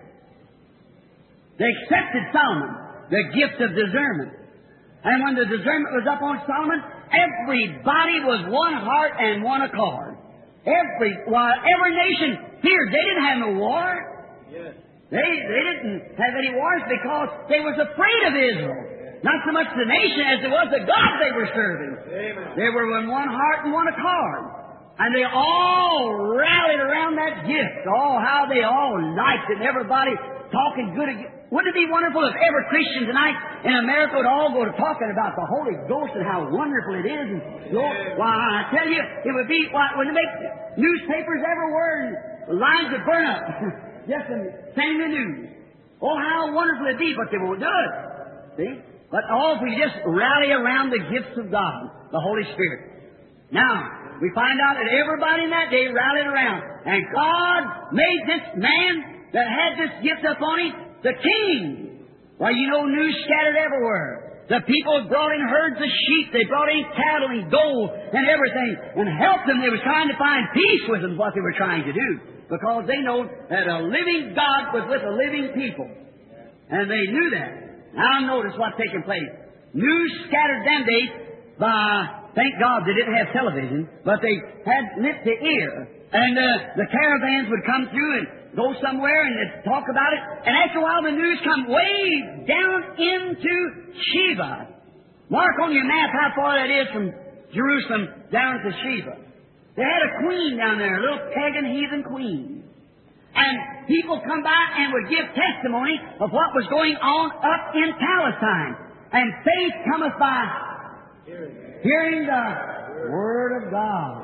They accepted Solomon, the gift of discernment. And when the discernment was up on Solomon, everybody was one heart and one accord. Every, while every nation feared. They didn't have no war. Yes. They, they didn't have any wars because they was afraid of Israel. Not so much the nation as it was the God they were serving. Amen. They were in one heart and one accord. And they all rallied around that gift. Oh, how they all liked it. Everybody talking good again. Wouldn't it be wonderful if every Christian tonight in America would all go to talking about the Holy Ghost and how wonderful it is? And Lord, why, I tell you, it would be, why, wouldn't it make newspapers everywhere and lines would burn up just in saying the news? Oh, how wonderful it would be, but they won't do it. See? But all if we just rally around the gifts of God, the Holy Spirit. Now, we find out that everybody in that day rallied around. And God made this man that had this gift upon him the king. Well, you know, news scattered everywhere. The people brought in herds of sheep. They brought in cattle and gold and everything and helped them. They were trying to find peace with them, what they were trying to do. Because they know that a living God was with a living people. And they knew that. Now notice what's taking place. News scattered them days by, thank God they didn't have television, but they had lip to ear. And uh, the caravans would come through and go somewhere and they'd talk about it. And after a while the news come way down into Sheba. Mark on your map how far that is from Jerusalem down to Sheba. They had a queen down there, a little pagan heathen queen. And people come by and would give testimony of what was going on up in Palestine. And faith cometh by hearing the Word of God.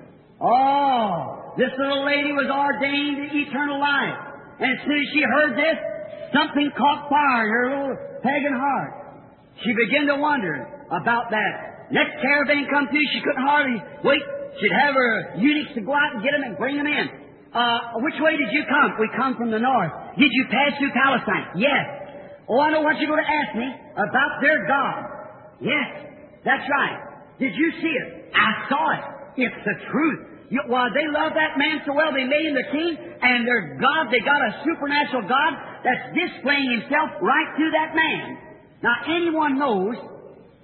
Oh, this little lady was ordained to eternal life. And as soon as she heard this, something caught fire in her little pagan heart. She began to wonder about that. Next caravan come through, she couldn't hardly wait. She'd have her eunuchs to go out and get them and bring them in. Uh, which way did you come? We come from the north. Did you pass through Palestine? Yes. Oh, I know what you're going to ask me about their God. Yes, that's right. Did you see it? I saw it. It's the truth. You, well, they love that man so well, they made him the king, and their God, they got a supernatural God that's displaying himself right through that man. Now, anyone knows,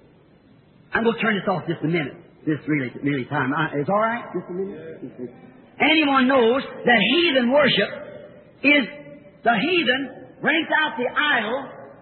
I'm going to turn this off just a minute. This really, really time. Uh, is all right? Just a minute? anyone knows that heathen worship is the heathen brings out the idol,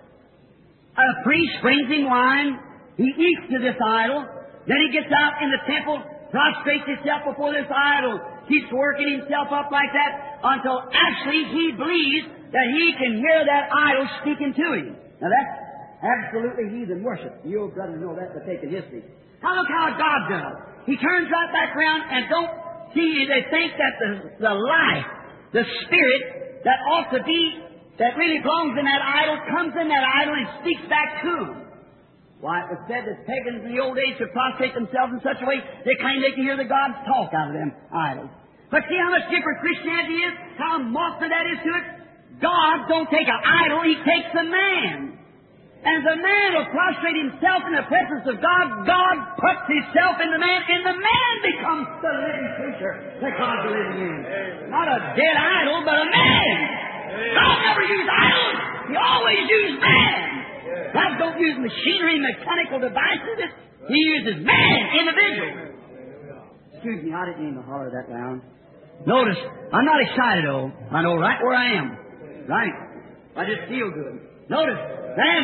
a priest brings him wine, he eats to this idol, then he gets out in the temple, prostrates himself before this idol, keeps working himself up like that until actually he believes that he can hear that idol speaking to him. Now that's absolutely heathen worship. You brothers know that by taking history. Now look how God does. He turns right back around and don't see, they think that the, the life, the spirit that ought to be, that really belongs in that idol, comes in that idol and speaks back to him. Why, it was said that pagans in the old days could prostrate themselves in such a way they claim they can hear the gods talk out of them idols. But see how much different Christianity is? How monster that is to it? God don't take an idol, He takes a man. And the man will prostrate himself in the presence of God. God puts Himself in the man, and the man becomes the living creature that God's living in. Not a dead idol, but a man. God never used idols. He always used man. God don't use machinery, mechanical devices. He uses man, individual. Excuse me, I didn't mean to holler that loud. Notice, I'm not excited, though. I know right where I am. Right. I just feel good. Notice, then,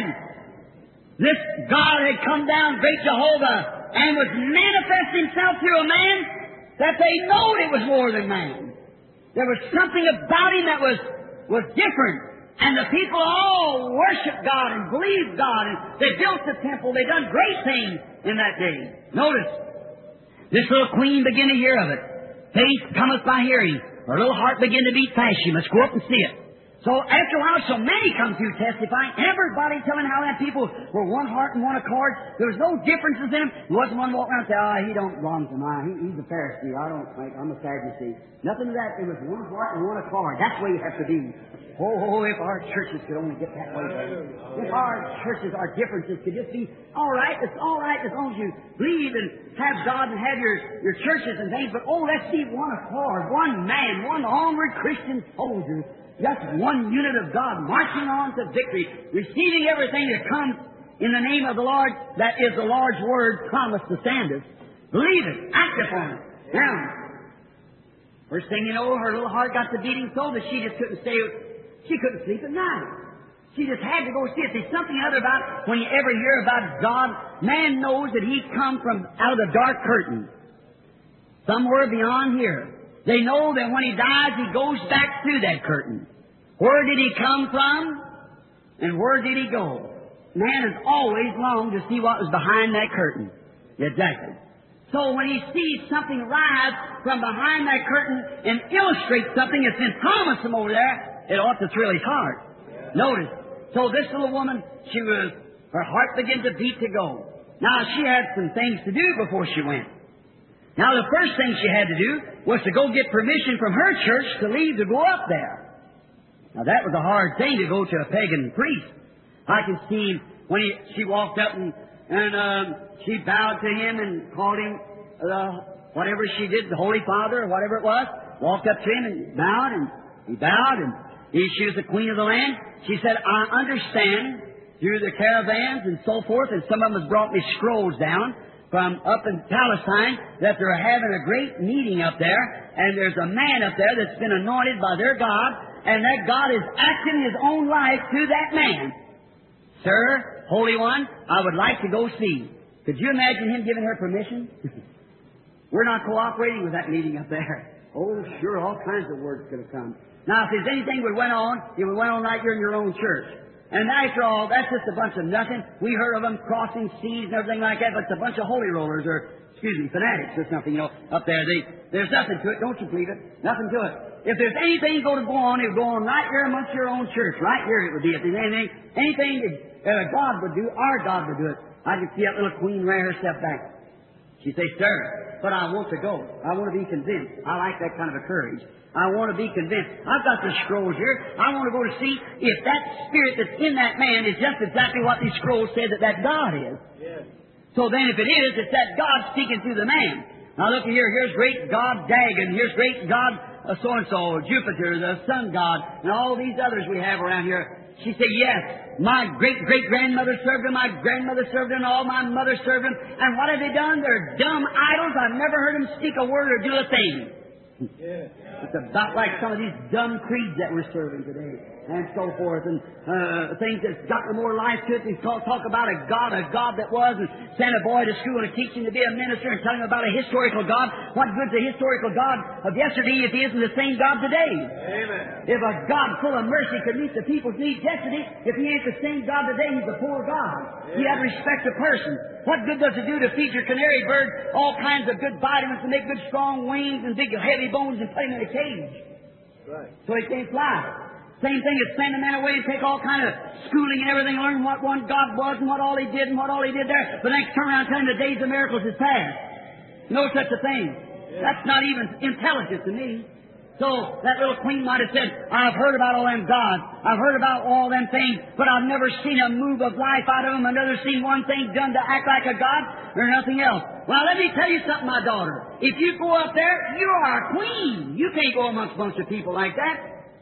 this God had come down, great Jehovah, and was manifesting Himself through a man that they knowed it was more than man. There was something about Him that was, was different. And the people all worshiped God and believed God, and they built the temple. They done great things in that day. Notice, this little queen began to hear of it. Faith cometh by hearing. Her little heart began to beat fast. She must go up and see it. So after a while, so many come through testifying. Everybody telling how that people were one heart and one accord. There was no differences in them. There wasn't one walking around and say, "Ah, oh, he don't belong to mine. He, he's a Pharisee. I don't like. I'm a Sadducee." Nothing of that. It was one heart and one accord. That's the way you have to be. Oh, if our churches could only get that way. If our churches, our differences could just be all right. It's all right as long as you believe and have God and have your, your churches and things. But oh, let's be one accord, one man, one onward Christian soldier. Just one unit of God marching on to victory, receiving everything that comes in the name of the Lord. That is the Lord's word promised to stand us. Believe it. Act upon it. Now, first thing you know, her little heart got to beating so that she just couldn't stay. She couldn't sleep at night. She just had to go see it. There's something other about when you ever hear about God, man knows that He's come from out of the dark curtain, somewhere beyond here. They know that when He dies, He goes back through that curtain. Where did He come from? And where did He go? Man has always longed to see what was behind that curtain. Exactly. So when He sees something rise from behind that curtain and illustrate something that's been promised Him over there, it ought to thrill His heart. Notice. So this little woman, she was, her heart began to beat to go. Now she had some things to do before she went. Now, the first thing she had to do was to go get permission from her church to leave to go up there. Now, that was a hard thing to go to a pagan priest. I can see when he, she walked up and, and um, she bowed to him and called him uh, whatever she did, the Holy Father or whatever it was, walked up to him and bowed, and he bowed, and he, she was the queen of the land. She said, "I understand through the caravans and so forth, and some of them has brought me scrolls down from up in Palestine, that they're having a great meeting up there, and there's a man up there that's been anointed by their God, and that God is acting His own life through that man. Sir, Holy One, I would like to go see." Could you imagine Him giving her permission? We're not cooperating with that meeting up there. Oh, sure, all kinds of words could have come. Now, if there's anything that went on, it would went on like you're in your own church. And after all, that's just a bunch of nothing. We heard of them crossing seas and everything like that, but it's a bunch of holy rollers or, excuse me, fanatics or something, you know, up there. They, there's nothing to it. Don't you believe it? Nothing to it. If there's anything going to go on, it would go on right here amongst your own church. Right here it would be. If there's anything, anything that a God would do, our God would do it. I could see that little queen rear herself back. She'd say, "Sir, but I want to go. I want to be convinced. I like that kind of a courage. I want to be convinced. I've got the scrolls here. I want to go to see if that spirit that's in that man is just exactly what these scrolls say that that God is." Yes. So then if it is, it's that God speaking through the man. Now look here. Here's great God Dagon. Here's great God uh, so-and-so, Jupiter, the sun god, and all these others we have around here. She said, "Yes, my great-great-grandmother served him, my grandmother served him, all my mother served him. And what have they done? They're dumb idols. I've never heard them speak a word or do a thing." Yes. It's about like some of these dumb creeds that we're serving today, and so forth, and uh, things that's got more life to it. We talk, talk about a God, a God that was, and send a boy to school and teach him to be a minister and tell him about a historical God. What good's a historical God of yesterday if he isn't the same God today? Amen. If a God full of mercy could meet the people's needs yesterday, if he ain't the same God today, he's a poor God. He had respect to persons. What good does it do to feed your canary bird all kinds of good vitamins to make good strong wings and big heavy bones and put him in a cage? Right. So he can't fly. Same thing as send a man away and take all kind of schooling and everything, learn what one God was and what all he did and what all he did there. But next turn around and tell him the days of miracles is past. No such a thing. That's not even intelligent to me. So that little queen might have said, I've heard about all them gods. I've heard about all them things, but I've never seen a move of life out of them. I've never seen one thing done to act like a god or nothing else. Well, let me tell you something, my daughter. If you go up there, you are a queen. You can't go amongst a bunch of people like that.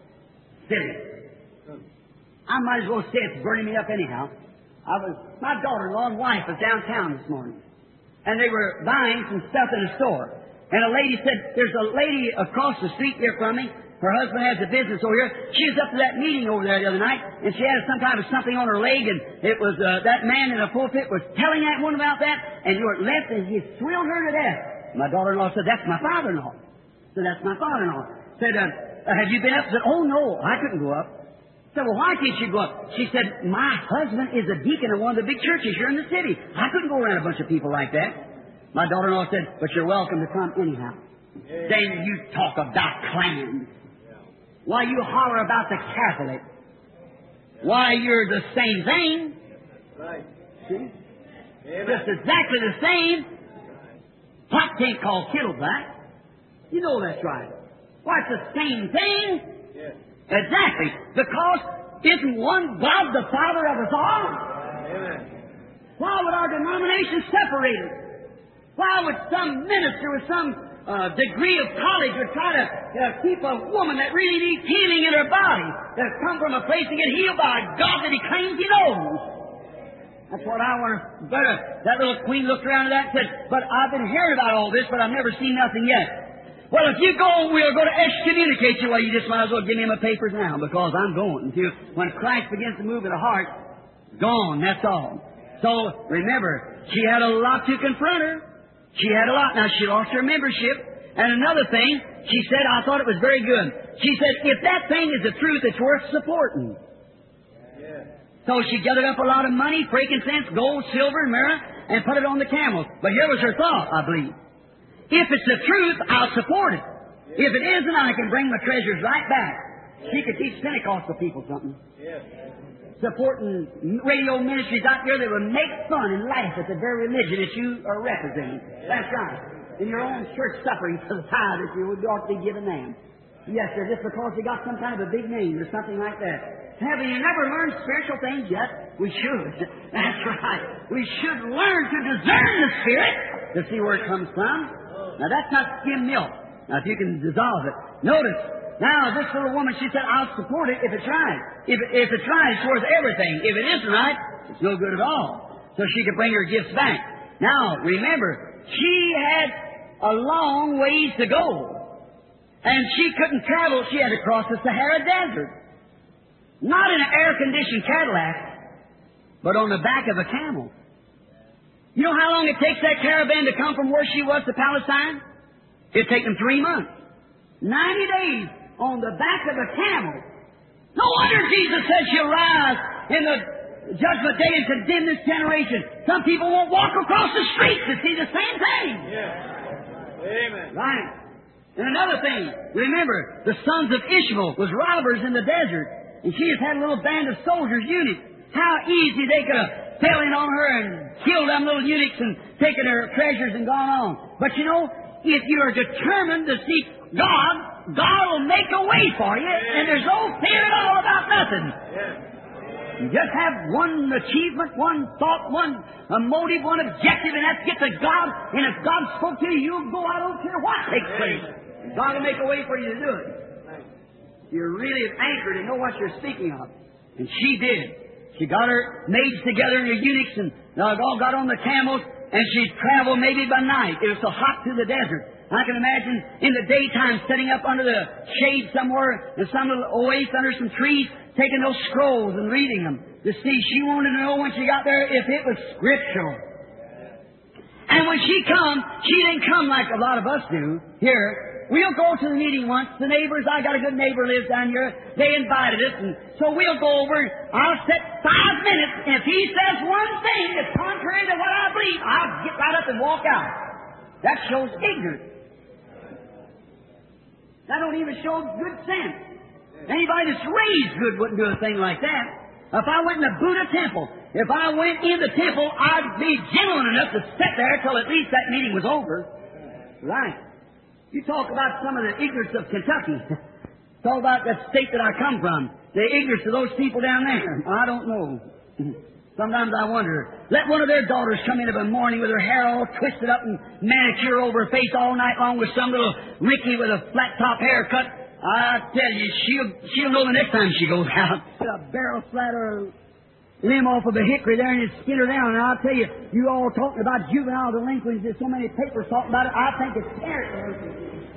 Silly. I might as well say it's burning me up anyhow. I was, my daughter-in-law and wife was downtown this morning, and they were buying some stuff in a store. And a lady said, there's a lady across the street here from me. Her husband has a business over here. She was up to that meeting over there the other night, and she had some kind of something on her leg, and it was uh, that man in the pulpit was telling that one about that, and you were left, and he thrilled her to death. My daughter-in-law said, that's my father-in-law. So that's my father-in-law. Said, uh, have you been up? Said, oh, no, I couldn't go up. Said, well, why can't you go up? She said, my husband is a deacon in one of the big churches here in the city. I couldn't go around a bunch of people like that. My daughter-in-law said, but you're welcome to come anyhow. Yeah. Then you talk about clans. Yeah. Why you holler about the Catholic? Yeah. Why you're the same thing. Right. See? Amen. Just exactly the same. Pot can't call kettle black. You know that's right. Why, it's the same thing. Yeah. Exactly. Because isn't one God the Father of us all? Amen. Why would our denomination separate us? Why would some minister with some uh, degree of college would try to uh, keep a woman that really needs healing in her body, that come from a place to get healed by a God that he claims he knows? That's what I want to... But uh, that little queen looked around at that and said, but I've been hearing about all this, but I've never seen nothing yet. Well, if you go, we're going to excommunicate you. Well, you just might as well give me my papers now, because I'm going. Until when Christ begins to move in the heart, gone, that's all. So, remember, she had a lot to confront her. She had a lot. Now, she lost her membership. And another thing, she said, I thought it was very good. She said, if that thing is the truth, it's worth supporting. Yeah. So she gathered up a lot of money, frankincense, gold, silver, and myrrh, and put it on the camels. But here was her thought, I believe. If it's the truth, I'll support it. If it isn't, I can bring my treasures right back. She could teach Pentecostal people something. Yeah. Supporting radio ministries out there that would make fun and laugh at the very religion that you are representing. That's right. In your own church suffering for the tithe that you would ought to be giving them. Yes, sir, just because they got some kind of a big name or something like that. Have you never learned spiritual things yet? We should. That's right. We should learn to discern the Spirit to see where it comes from. Now, that's not skim milk. Now, if you can dissolve it. Notice, now, this little woman, she said, I'll support it if it's right. If, it, if it's right, it's worth everything. If it isn't right, it's no good at all. So she could bring her gifts back. Now, remember, she had a long ways to go. And she couldn't travel. She had to cross the Sahara Desert. Not in an air-conditioned Cadillac, but on the back of a camel. You know how long it takes that caravan to come from where she was to Palestine? It'd take them three months. Ninety days on the back of a camel. No wonder Jesus said she'll rise in the judgment day and condemn this generation. Some people won't walk across the street to see the same thing. Yeah. Amen. Right. And another thing, remember, the sons of Ishmael was robbers in the desert, and she has had a little band of soldiers, eunuchs. How easy they could have fell in on her and killed them little eunuchs and taken her treasures and gone on. But you know, if you are determined to seek God, God will make a way for you, and there's no fear at all about nothing. You just have one achievement, one thought, one a motive, one objective, and that's get to God. And if God spoke to you, you'll go. I don't care what takes place. God will make a way for you to do it. You're really anchored and know what you're speaking of. And she did. She got her maids together and her eunuchs, and uh, all got on the camels, and she traveled maybe by night. It was so hot through the desert. I can imagine in the daytime sitting up under the shade somewhere in some little oasis under some trees, taking those scrolls and reading them to see. She wanted to know when she got there if it was scriptural. And when she come, she didn't come like a lot of us do here. We'll go to the meeting once. The neighbors, I got a good neighbor lives down here. They invited us, and so we'll go over. I'll sit five minutes, and if he says one thing that's contrary to what I believe, I'll get right up and walk out. That shows ignorance. That don't even show good sense. Anybody that's raised good wouldn't do a thing like that. If I went in the Buddha temple, if I went in the temple, I'd be gentleman enough to sit there till at least that meeting was over. Right. You talk about some of the ignorance of Kentucky. Talk about that state that I come from. The ignorance of those people down there. I don't know. Sometimes I wonder. Let one of their daughters come in of a morning with her hair all twisted up and manicure over her face all night long with some little Ricky with a flat top haircut. I tell you, she'll she'll know the next time she goes out. A barrel flat or a limb off of a hickory there and you skin her down. And I'll tell you, you all talking about juvenile delinquents, there's so many papers talking about it, I think it's terrible.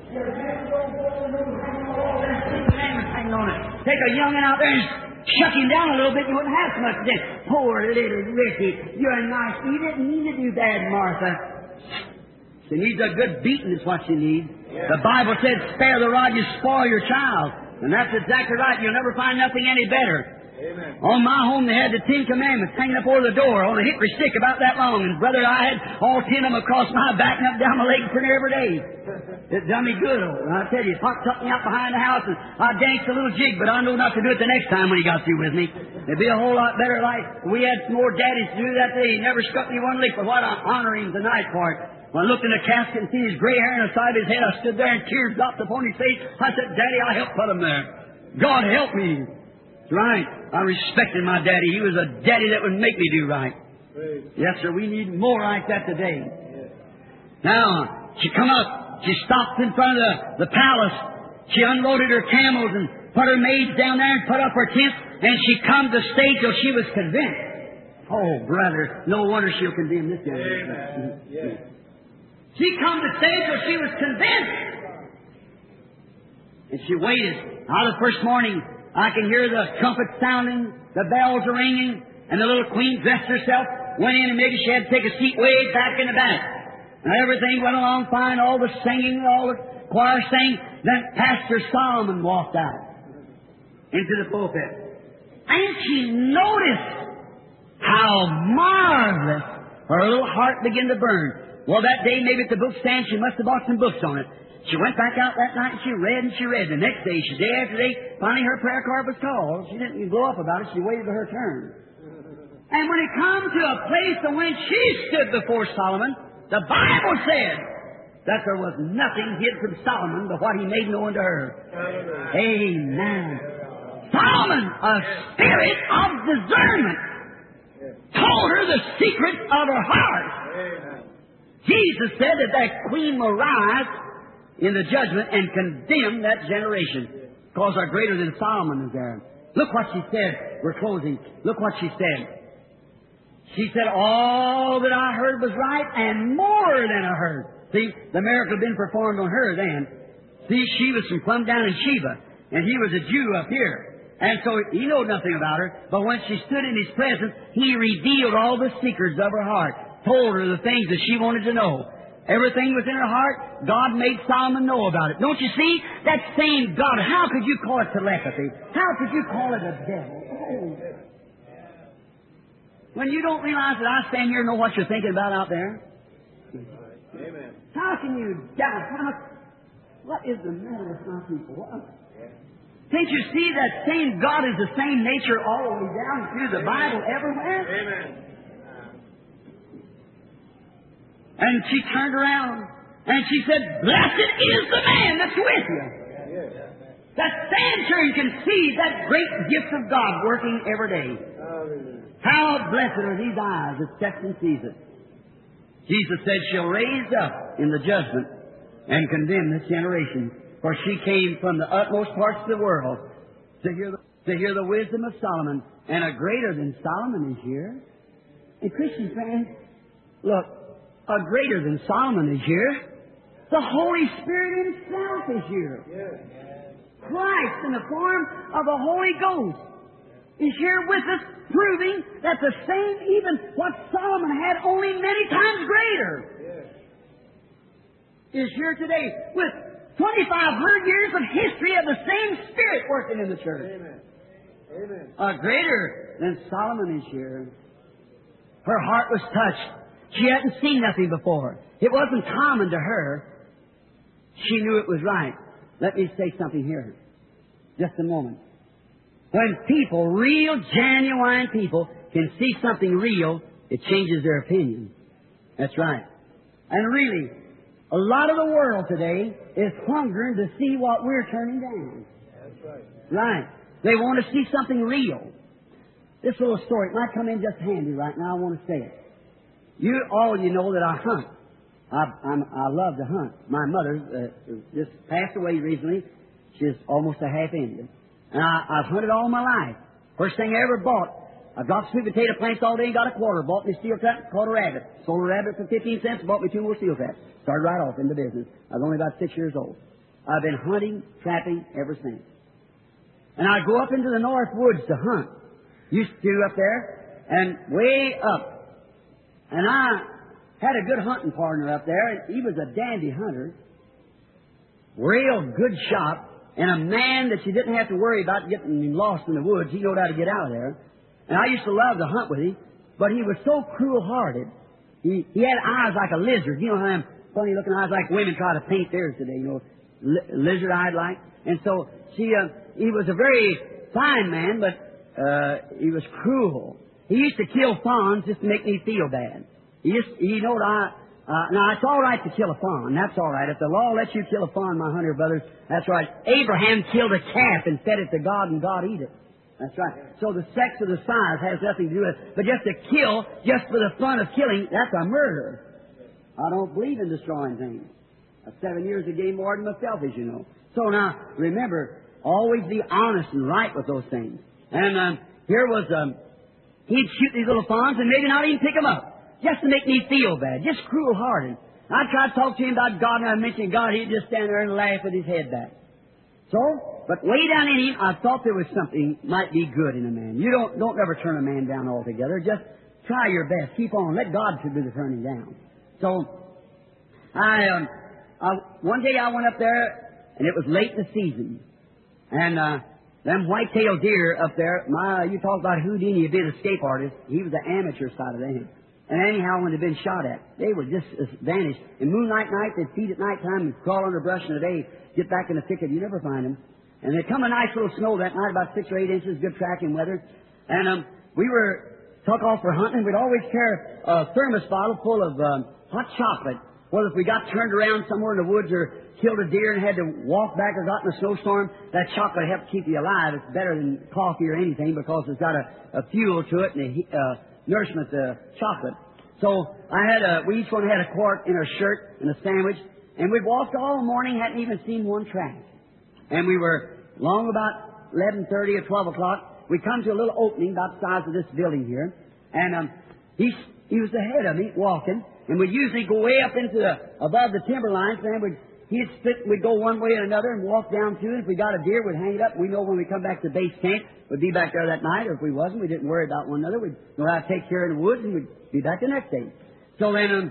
Take a young'un out there and shuck him down a little bit, you wouldn't have so much of this. Poor little Ricky, you're nice. You didn't mean to do that, Martha. She needs a good beating is what she needs. Yeah. The Bible said, spare the rod, you spoil your child. And that's exactly right. You'll never find nothing any better. Amen. On my home, they had the Ten Commandments hanging up over the door on a hickory stick about that long. And, brother, I had all ten of them across my back and up down my leg pretty every day. It done me good. And I tell you, Pop tucked me out behind the house and I danced a little jig, but I know not to do it the next time when he got through with me. It'd be a whole lot better like we had some more daddies to do that day. He never struck me one lick, but what I honor him tonight for it. When I looked in the casket and seen his gray hair on the side of his head, I stood there and tears dropped upon his face. I said, Daddy, I helped put him there. God help me. That's right. I respected my daddy. He was a daddy that would make me do right. Yes, sir. We need more like that today. Now, she come up. She stopped in front of the, the palace. She unloaded her camels and put her maids down there and put up her tent. And she come to stay till she was convinced. Oh, brother, no wonder she'll condemn this generation. Yes. She come to stay till she was convinced. And she waited. Out of the first morning, I can hear the trumpet sounding, the bells are ringing, and the little queen dressed herself, went in and maybe she had to take a seat way back in the back. And everything went along fine, all the singing, all the choir sang. Then Pastor Solomon walked out into the pulpit. And she noticed how marvelous her little heart began to burn. Well, that day, maybe at the book stand, she must have bought some books on it. She went back out that night and she read and she read. The next day, she, day after day, finally her prayer card was called. She didn't blow up about it. She waited for her turn. And when it come to a place of when she stood before Solomon, the Bible said that there was nothing hid from Solomon but what he made known to her. Amen. Solomon, a spirit of discernment, told her the secret of her heart. Jesus said that that queen will rise in the judgment and condemn that generation because our greater than Solomon is there. Look what she said. We're closing. Look what she said. She said, all that I heard was right and more than I heard. See, the miracle had been performed on her then. See, she was from plumb down in Sheba, and he was a Jew up here. And so he knew nothing about her, but when she stood in his presence, he revealed all the secrets of her heart, told her the things that she wanted to know. Everything was in her heart. God made Solomon know about it. Don't you see? That same God, how could you call it telepathy? How could you call it a devil? Oh. When you don't realize that I stand here and know what you're thinking about out there? Amen. How can you doubt? How, what is the matter with my people? What? Can't you see that same God is the same nature all the way down through the Bible everywhere? Amen. And she turned around and she said, blessed is the man that's with you. That stands here and can see that great gift of God working every day. How blessed are these eyes that steps and sees it. Jesus said she'll raise up in the judgment and condemn this generation. For she came from the utmost parts of the world to hear the, to hear the wisdom of Solomon. And a greater than Solomon is here. And Christian friends, look, a greater than Solomon is here. The Holy Spirit Himself is here. Christ in the form of the Holy Ghost is here with us, proving that the same, even what Solomon had, only many times greater, is here today with twenty-five hundred years of history of the same Spirit working in the church. Amen. Amen. Uh, greater than Solomon is here. Her heart was touched. She hadn't seen nothing before. It wasn't common to her. She knew it was right. Let me say something here. Just a moment. When people, real, genuine people, can see something real, it changes their opinion. That's right. And really, a lot of the world today is hungering to see what we're turning down. That's right. Right. They want to see something real. This little story, it might come in just handy right now. I want to say it. You, all you know that I hunt. I, I'm, I love to hunt. My mother uh, just passed away recently. She's almost a half Indian. And I, I've hunted all my life. First thing I ever bought, I dropped sweet potato plants all day and got a quarter. Bought me a steel trap, caught a rabbit. Sold a rabbit for fifteen cents, bought me two more steel traps. Started right off in the business. I was only about six years old. I've been hunting, trapping ever since. And I'd go up into the north woods to hunt. Used to up there, and way up. And I had a good hunting partner up there, and he was a dandy hunter. Real good shot, and a man that you didn't have to worry about getting lost in the woods. He knowed how to get out of there. And I used to love to hunt with him, but he was so cruel-hearted. He, he had eyes like a lizard. You know how them funny-looking eyes like women try to paint theirs today, you know, li- lizard-eyed like. And so she, uh, he was a very fine man, but uh, he was cruel. He used to kill fawns just to make me feel bad. He just, you know what I... Uh, now, it's all right to kill a fawn. That's all right. If the law lets you kill a fawn, my hunter brothers, that's right. Abraham killed a calf and fed it to God, and God eat it. That's right. So the sex or the size has nothing to do with it. But just to kill, just for the fun of killing, that's a murder. I don't believe in destroying things. Uh, seven years of game more than myself, as you know. So now, remember, always be honest and right with those things. And um, here was, um, he'd shoot these little fawns and maybe not even pick them up. Just to make me feel bad. Just cruel-hearted. I'd try to talk to him about God, and I'd mention God. He'd just stand there and laugh with his head back. So, but way down in him, I thought there was something might be good in a man. You don't don't ever turn a man down altogether. Just try your best. Keep on. Let God do the turning down. So, I, um, I one day I went up there, and it was late in the season. And uh, them white-tailed deer up there, my you talk about Houdini, a bit of escape artist. He was the amateur side of them. And anyhow, when they'd been shot at, they were just vanished. In moonlight night, they'd feed at night time and crawl under brush in the day, get back in the thicket, you never find them. And there'd come a nice little snow that night, about six or eight inches, good tracking weather. And um, we were took off for hunting. We'd always carry a thermos bottle full of um, hot chocolate. Well, if we got turned around somewhere in the woods or killed a deer and had to walk back or got in a snowstorm, that chocolate helped keep you alive. It's better than coffee or anything because it's got a, a fuel to it and a uh, nourishment to chocolate. So I had a, we each one had a quart in our shirt and a sandwich, and we'd walked all morning, hadn't even seen one track. And we were long about eleven thirty or twelve o'clock. We come to a little opening about the size of this building here, and um, he he was ahead of me walking, and we'd usually go way up into the above the timber lines, and we'd he'd split, we'd go one way or another and walk down to it. If we got a deer, we'd hang it up. We know when we come back to base camp, we'd be back there that night, or if we wasn't, we didn't worry about one another. We'd know how to take care of the woods, and we'd be back the next day. So then, um,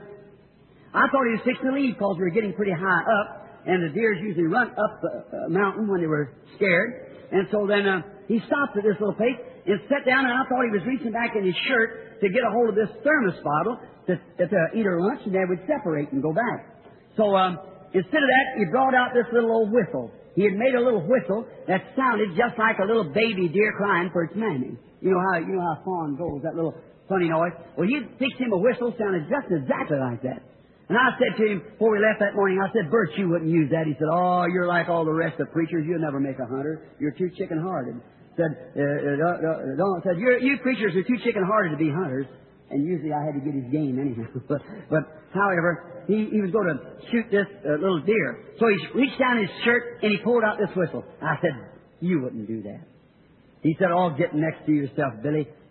I thought he was fixing to leave because we were getting pretty high up, and the deers usually run up a, a mountain when they were scared. And so then uh, he stopped at this little place and sat down, and I thought he was reaching back in his shirt to get a hold of this thermos bottle to, to eat our lunch, and then we'd separate and go back. So um, instead of that, he brought out this little old whistle. He had made a little whistle that sounded just like a little baby deer crying for its mammy. You know how you know how a fawn goes, that little funny noise. Well, he fixed him a whistle sounded just exactly like that. And I said to him before we left that morning, I said, Bert, you wouldn't use that. He said, oh, you're like all the rest of preachers. You'll never make a hunter. You're too chicken-hearted. Said, uh, uh, uh, don't, said, you're, you preachers are too chicken-hearted to be hunters. And usually I had to get his game anyhow. but, but, however, he, he was going to shoot this uh, little deer. So he reached down his shirt and he pulled out this whistle. I said, you wouldn't do that. He said, oh, get next to yourself, Billy.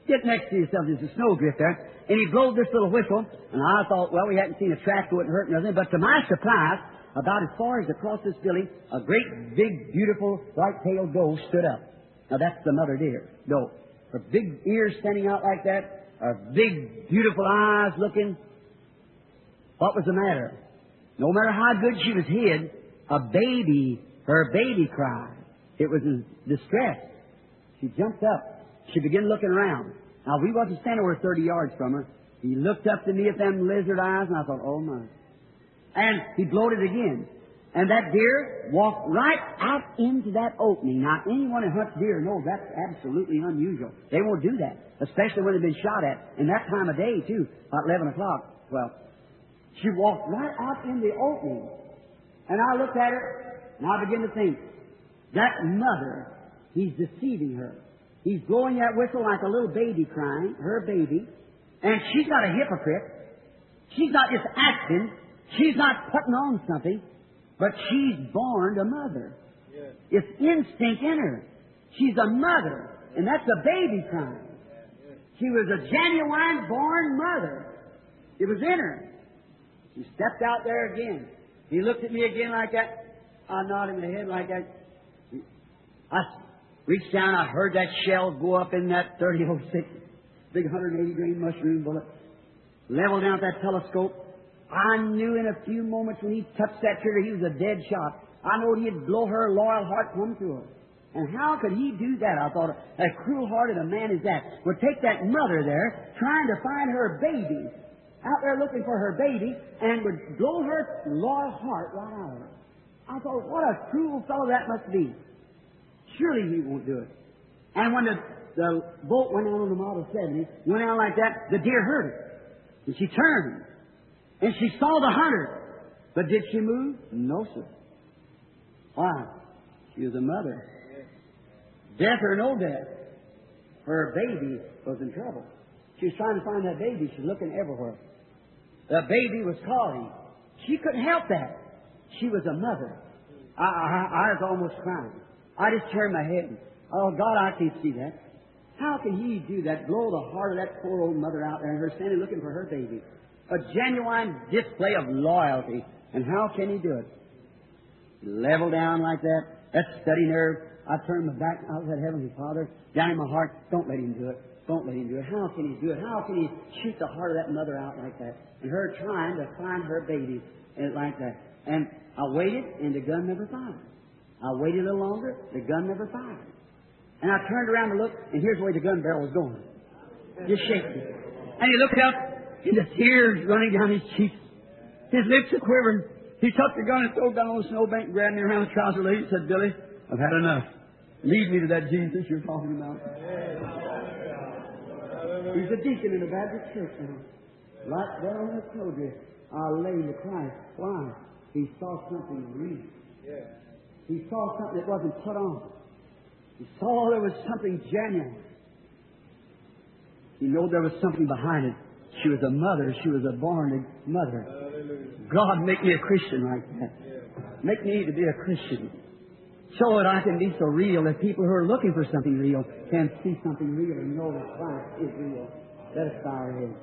Get next to yourself. There's a snowdrift there. And he blowed this little whistle. And I thought, well, we hadn't seen a track, wouldn't hurt nothing. But to my surprise, about as far as across this building, a great, big, beautiful, white-tailed doe stood up. Now, that's the mother deer, doe. Her big ears standing out like that. Her big, beautiful eyes looking. What was the matter? No matter how good she was hid, a baby, her baby cried. It was in distress. She jumped up. She began looking around. Now, we wasn't standing over thirty yards from her. He looked up to me with them lizard eyes, and I thought, oh, my. And he blowed it again. And that deer walked right out into that opening. Now, anyone who hunts deer knows that's absolutely unusual. They won't do that, especially when they've been shot at. And that time of day, too, about eleven o'clock. Well, she walked right out in the opening. And I looked at her, and I began to think, that mother, he's deceiving her. He's blowing that whistle like a little baby crying, her baby. And she's not a hypocrite. She's not just acting. She's not putting on something. But she's born a mother. Yes. It's instinct in her. She's a mother. And that's a baby crying. Yes. She was a genuine born mother. It was in her. She stepped out there again. He looked at me again like that. I nodded my head like that. I reached down. I heard that shell go up in that thirty oh six, big one hundred eighty grain mushroom bullet. Leveled down at that telescope. I knew in a few moments when he touched that trigger, he was a dead shot. I know he'd blow her loyal heart plumb through her. And how could he do that? I thought, as cruel-hearted a man as that would take that mother there, trying to find her baby, out there looking for her baby, and would blow her loyal heart right out of her. I thought, what a cruel fellow that must be. Surely he won't do it. And when the, the boat went out on the Model seventy, went out like that, the deer heard it. And she turned. And she saw the hunter. But did she move? No, sir. Why? She was a mother. Death or no death, her baby was in trouble. She was trying to find that baby. She was looking everywhere. The baby was calling. She couldn't help that. She was a mother. I, I, I was almost crying. I just turned my head. And, oh, God, I can't see that. How can He do that? Blow the heart of that poor old mother out there and her standing looking for her baby. A genuine display of loyalty. And how can He do it? Level down like that. That steady nerve. I turned my back. I was at Heavenly Father. Down in my heart. Don't let Him do it. Don't let Him do it. How can He do it? How can He shoot the heart of that mother out like that? And her trying to find her baby and like that. And I waited, and the gun never fired. I waited a little longer. The gun never fired. And I turned around to look, and here's the way the gun barrel was going. Just shaking. And he looked up, and the tears running down his cheeks. His lips are quivering. He took the gun and threw it down on the snowbank, grabbed me around the trouser leg, and said, Billy, I've had enough. Lead me to that Jesus you're talking about. He's a deacon in the Baptist church now. Right there on the snowdrift. I lay to Christ. Why? He saw something real. He saw something that wasn't put on. He saw there was something genuine. He knew there was something behind it. She was a mother. She was a born mother. God, make me a Christian like that. Make me to be a Christian. So that I can be so real that people who are looking for something real can see something real and know that Christ is real. Let us bow our heads.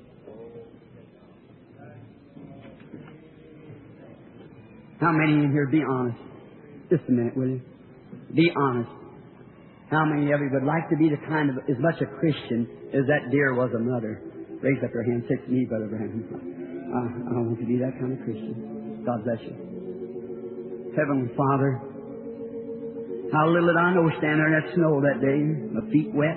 How many in here, be honest? Just a minute, will you? Be honest. How many of you would like to be the kind of, as much a Christian as that deer was a mother? Raise up your hand. Say to me, Brother Branham. I, I want to be that kind of Christian. God bless you. Heavenly Father, how little did I know standing there in that snow that day, my feet wet.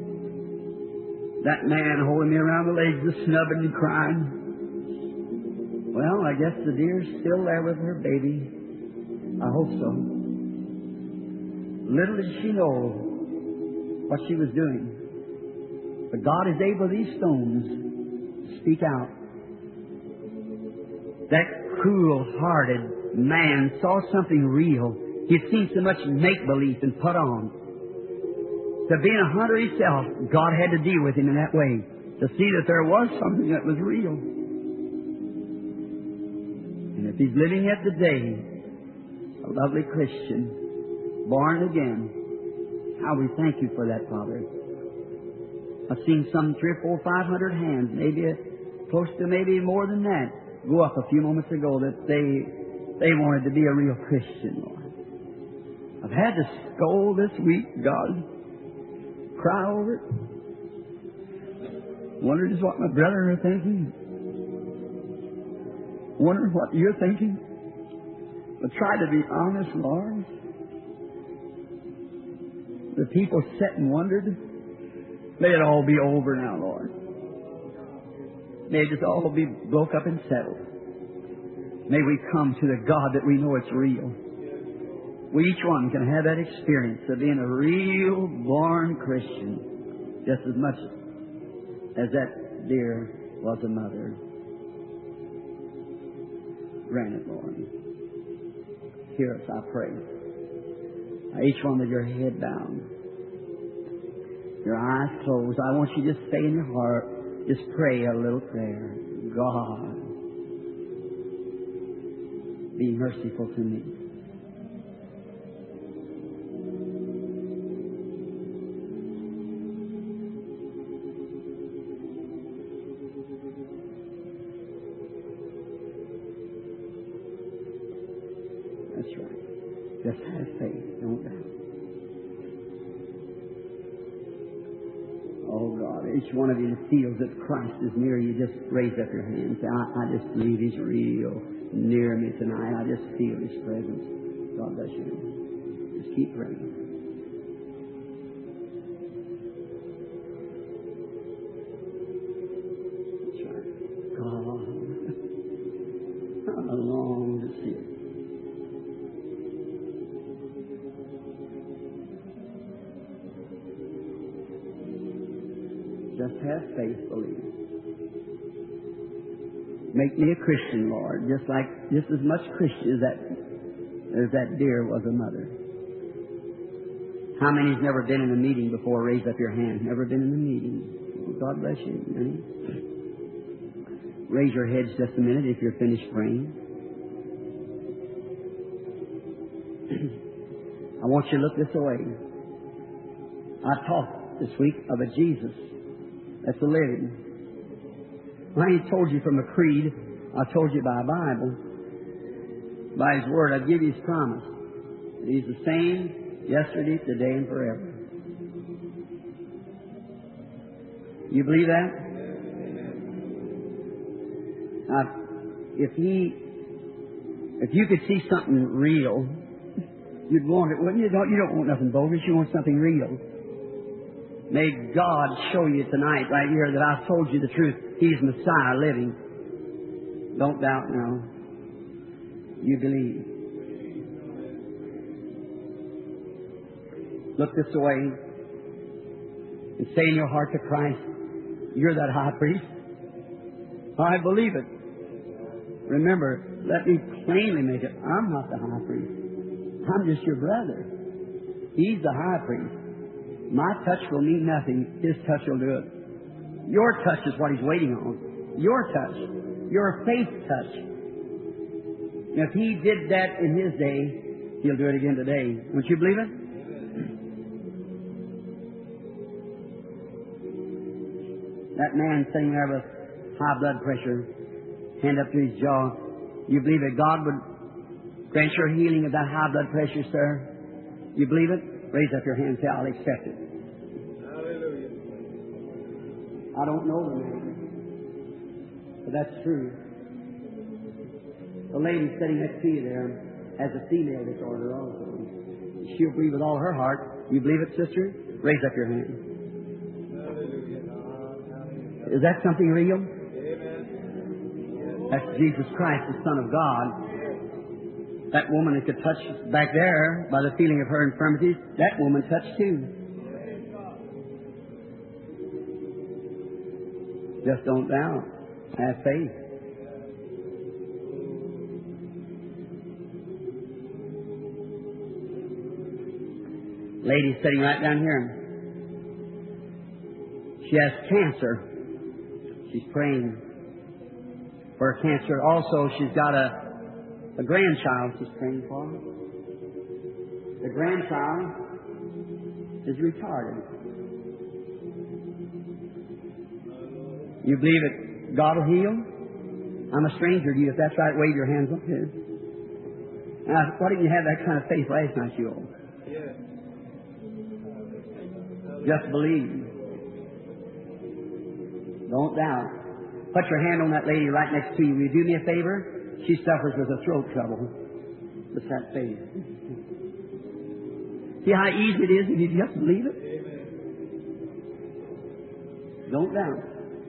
That man holding me around the legs, just snubbing and crying. Well, I guess the deer's still there with her baby. I hope so. Little did she know what she was doing. But God is able, these stones, to speak out. That cruel-hearted man saw something real. He'd seen so much make-believe and put on. To being a hunter himself, God had to deal with him in that way, to see that there was something that was real. And if he's living yet today, a lovely Christian, born again, how we thank you for that, Father. I've seen some three or four, five hundred hands, maybe a, close to maybe more than that, go up a few moments ago that they they wanted to be a real Christian, Lord. I've had to scold this week, God, cry over it. Wondered just what my brethren are thinking. Wondered what you're thinking. But try to be honest, Lord. The people sat and wondered. May it all be over now, Lord. May it just all be broke up and settled. May we come to the God that we know it's real. We each one can have that experience of being a real born Christian just as much as that dear was a mother. Grant it, Lord. Hear us, I pray. Now, each one with your head down, your eyes closed. I want you to just say in your heart, just pray a little prayer. God, be merciful to me. That's right. Just have faith. Don't doubt. Oh God, each one of you feels that Christ is near you. Just raise up your hands. Say, I, I just believe He's real near me tonight. I just feel His presence. God bless you. Just keep praying. That's right. God, I long to see it. Just have faith, believe. Make me a Christian, Lord, just like just as much Christian as that as that dear was a mother. How many's never been in a meeting before? Raise up your hand. Never been in a meeting. God bless you. Many. Raise your heads just a minute if you're finished praying. I want you to look this way. I talked this week of a Jesus that's a living. I ain't told you from a creed. I told you by a Bible. By His Word. I give you His promise. He's the same yesterday, today, and forever. You believe that? Now, if He, if you could see something real, you'd want it, wouldn't you? Don't, you don't want nothing bogus. You want something real. May God show you tonight, right here, that I've told you the truth. He's Messiah living. Don't doubt now. You believe. Look this way and say in your heart to Christ, you're that high priest. I believe it. Remember, let me plainly make it. I'm not the high priest. I'm just your brother. He's the high priest. My touch will mean nothing. His touch will do it. Your touch is what He's waiting on. Your touch. Your faith touch. And if He did that in His day, He'll do it again today. Won't you believe it? That man sitting there with high blood pressure, hand up to his jaw. You believe that God would grant your healing of that high blood pressure, sir? You believe it? Raise up your hand and say, I'll accept it. Hallelujah. I don't know the man, but that's true. The lady sitting next to you there has a female disorder also. She'll believe with all her heart. You believe it, sister? Raise up your hand. Hallelujah. Is that something real? Amen. That's Jesus Christ, the Son of God. That woman that could touch back there by the feeling of her infirmities, that woman touched too. Just don't doubt. Have faith. Lady sitting right down here. She has cancer. She's praying for her cancer. Also, she's got a A grandchild she's praying for. The grandchild is retarded. You believe that God will heal? I'm a stranger to you. If that's right, wave your hands up here. Now, why didn't you have that kind of faith last night, you all? Yes. Just believe. Don't doubt. Put your hand on that lady right next to you. Will you do me a favor? She suffers with a throat trouble. Just that faith. See how easy it is if you just believe it? Amen. Don't doubt.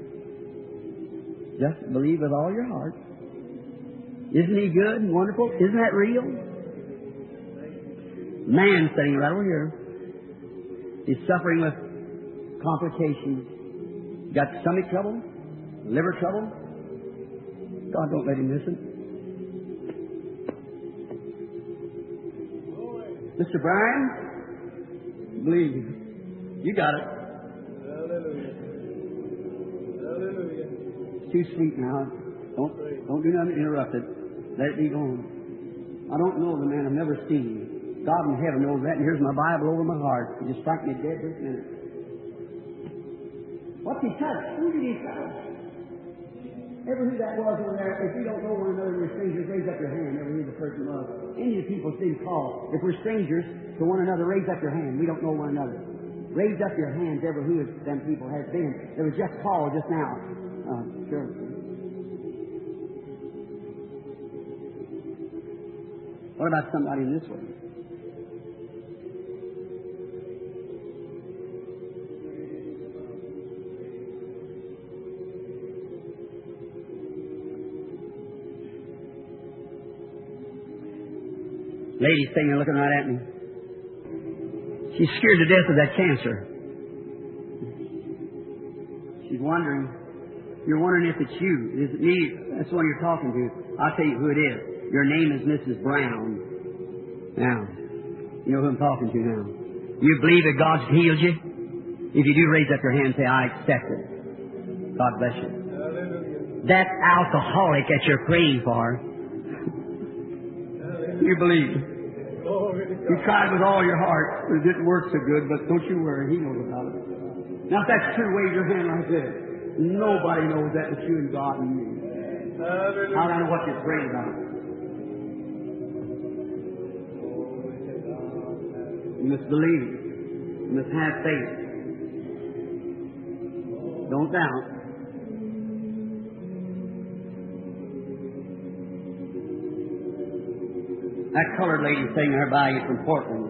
Just believe with all your heart. Isn't He good and wonderful? Isn't that real? Man sitting right over here. He's suffering with complications. Got stomach trouble, liver trouble. God, don't let him miss it. Mister Brian, believe. You got it. Hallelujah. Hallelujah. It's too sweet now. Don't, don't do nothing to interrupt it. Let it be gone. I don't know the man. I've never seen him. God in heaven knows that, and here's my Bible over my heart. He just struck me dead this minute. What's he touch? Who did he touch? Ever who that was over there? If you don't know one another, we're strangers, raise up your hand. Ever who the person was? Any of the people seem called. If we're strangers to one another, raise up your hand. We don't know one another. Raise up your hands, ever who them people has been. There was just Paul just now. Uh, sure. What about somebody in this way? Lady sitting there looking right at me. She's scared to death of that cancer. She's wondering. You're wondering if it's you. Is it me? That's the one you're talking to. I'll tell you who it is. Your name is Missus Brown. Now, you know who I'm talking to now. You believe that God's healed you? If you do, raise up your hand and say, I accept it. God bless you. Hallelujah. That alcoholic that you're praying for, you believe. Glory to You God. tried with all your heart, but it didn't work so good, but don't you worry, He knows about it. Now if that's true, wave your hand like this. Nobody knows that but you and God and me. Hallelujah. I don't know what you're praying about. You must believe. You must have faith. Don't doubt. That colored lady sitting there by you from Portland.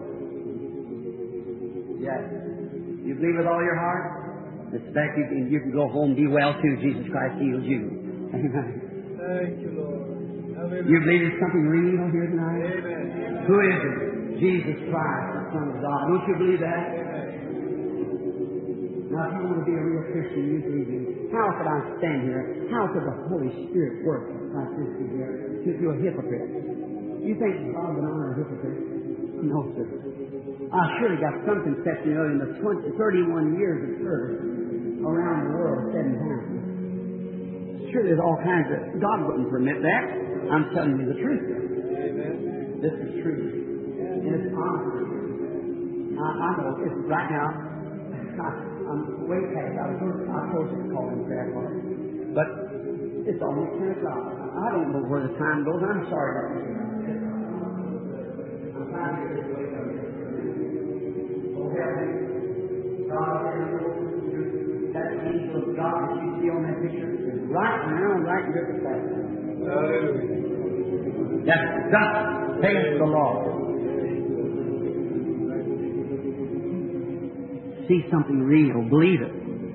Yes. You believe with all your heart? Expect you can, you can go home and be well too. Jesus Christ healed you. Amen. Thank you, Lord. Hallelujah. You believe there's something real here tonight? Amen. Who is it? Jesus Christ, the Son of God. Don't you believe that? Now, if you want to be a real Christian, you believe Him. How could I stand here? How could the Holy Spirit work like this here? If you're a hypocrite. You think God would honor a hypocrite? No, sir. I surely got some conception of in the twenty, thirty-one years of service around the world, seven times. Sure, there's all kinds of... God wouldn't permit that. I'm telling you the truth. Amen. This is true. And it's honest. I, I know it's right now. I, I'm way past. I was I'm supposed to call in prayer for it. But it's almost ten o'clock. I don't know where the time goes. I'm sorry about this. I'm trying to get this away from you. Oh, heaven. God, that angel of God that you see on that picture is right now, right here at the platform. Hallelujah. That thus saith the Lord. See something real, believe it.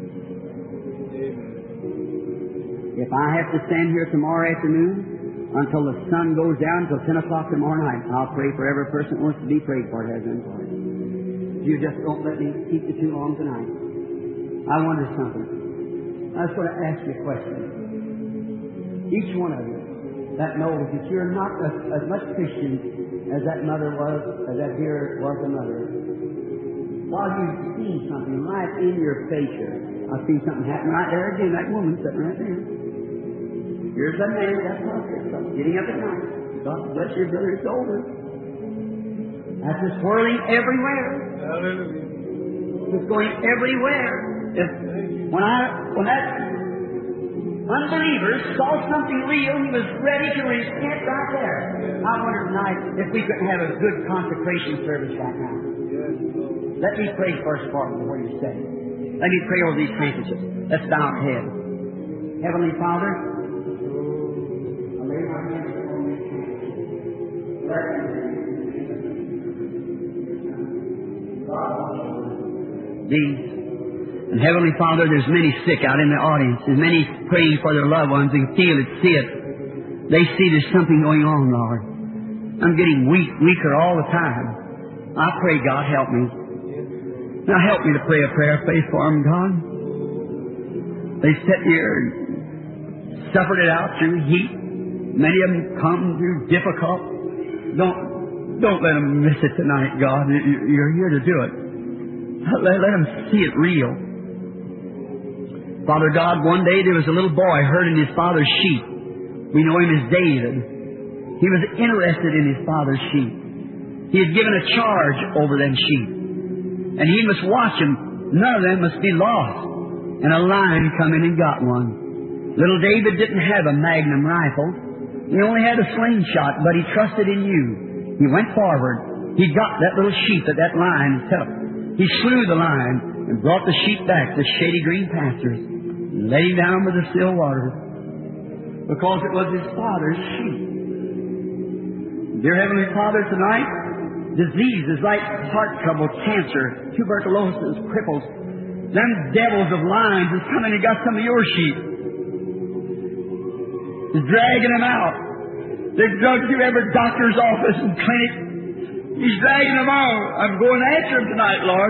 If I have to stand here tomorrow afternoon until the sun goes down until ten o'clock tomorrow night, I'll pray for every person that wants to be prayed for. It has been for. You just don't let me keep you too long tonight. I wonder something. I just want to ask you a question. Each one of you that knows that you're not as, as much Christian as that mother was, as that dear was a mother. While you see something right in your face here, I see something happen right there again, that woman sitting right there. Here's that man, that's what I'm getting up at night. God bless you, brother, it's over. That's just whirling everywhere. Hallelujah. It's going everywhere. If, when I when that unbelievers saw something real. He was ready to repent right there. I wonder tonight if we couldn't have a good consecration service right now. Let me pray first for you before you say. Let me pray over these handkerchiefs. Let's bow our heads. Heavenly Father, I lay my hands upon these handkerchiefs. These. And Heavenly Father, there's many sick out in the audience. There's many praying for their loved ones and feel it, see it. They see there's something going on, Lord. I'm getting weak, weaker all the time. I pray, God, help me. Now help me to pray a prayer of faith for them, God. They sit here and suffered it out through heat. Many of them come through difficult. Don't, don't let them miss it tonight, God. You're here to do it. Let, let them see it real. Father God, one day there was a little boy herding his father's sheep. We know him as David. He was interested in his father's sheep. He had given a charge over them sheep. And he must watch them. None of them must be lost. And a lion come in and got one. Little David didn't have a magnum rifle. He only had a slingshot, but he trusted in you. He went forward. He got that little sheep that that lion took. He slew the lion and brought the sheep back to shady green pastures and laid him down with the still waters because it was his father's sheep. Dear Heavenly Father, tonight, diseases like heart trouble, cancer, tuberculosis, cripples, them devils of lions is coming and got some of your sheep. He's dragging them out. They've drug through every doctor's office and clinic. He's dragging them out. I'm going after him tonight, Lord.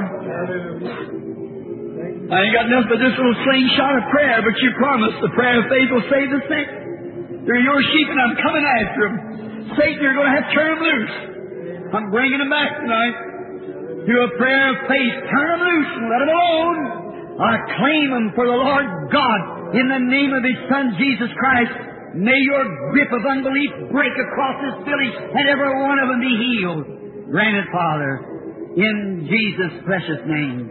I ain't got nothing but this little slingshot of prayer, but you promised the prayer of faith will save the sick. They're your sheep and I'm coming after them. Satan, you're going to have to turn them loose. I'm bringing them back tonight. Do a prayer of faith. Turn them loose and let them alone. I claim them for the Lord God in the name of His Son, Jesus Christ. May your grip of unbelief break across this village and every one of them be healed. Grant it, Father, in Jesus' precious name.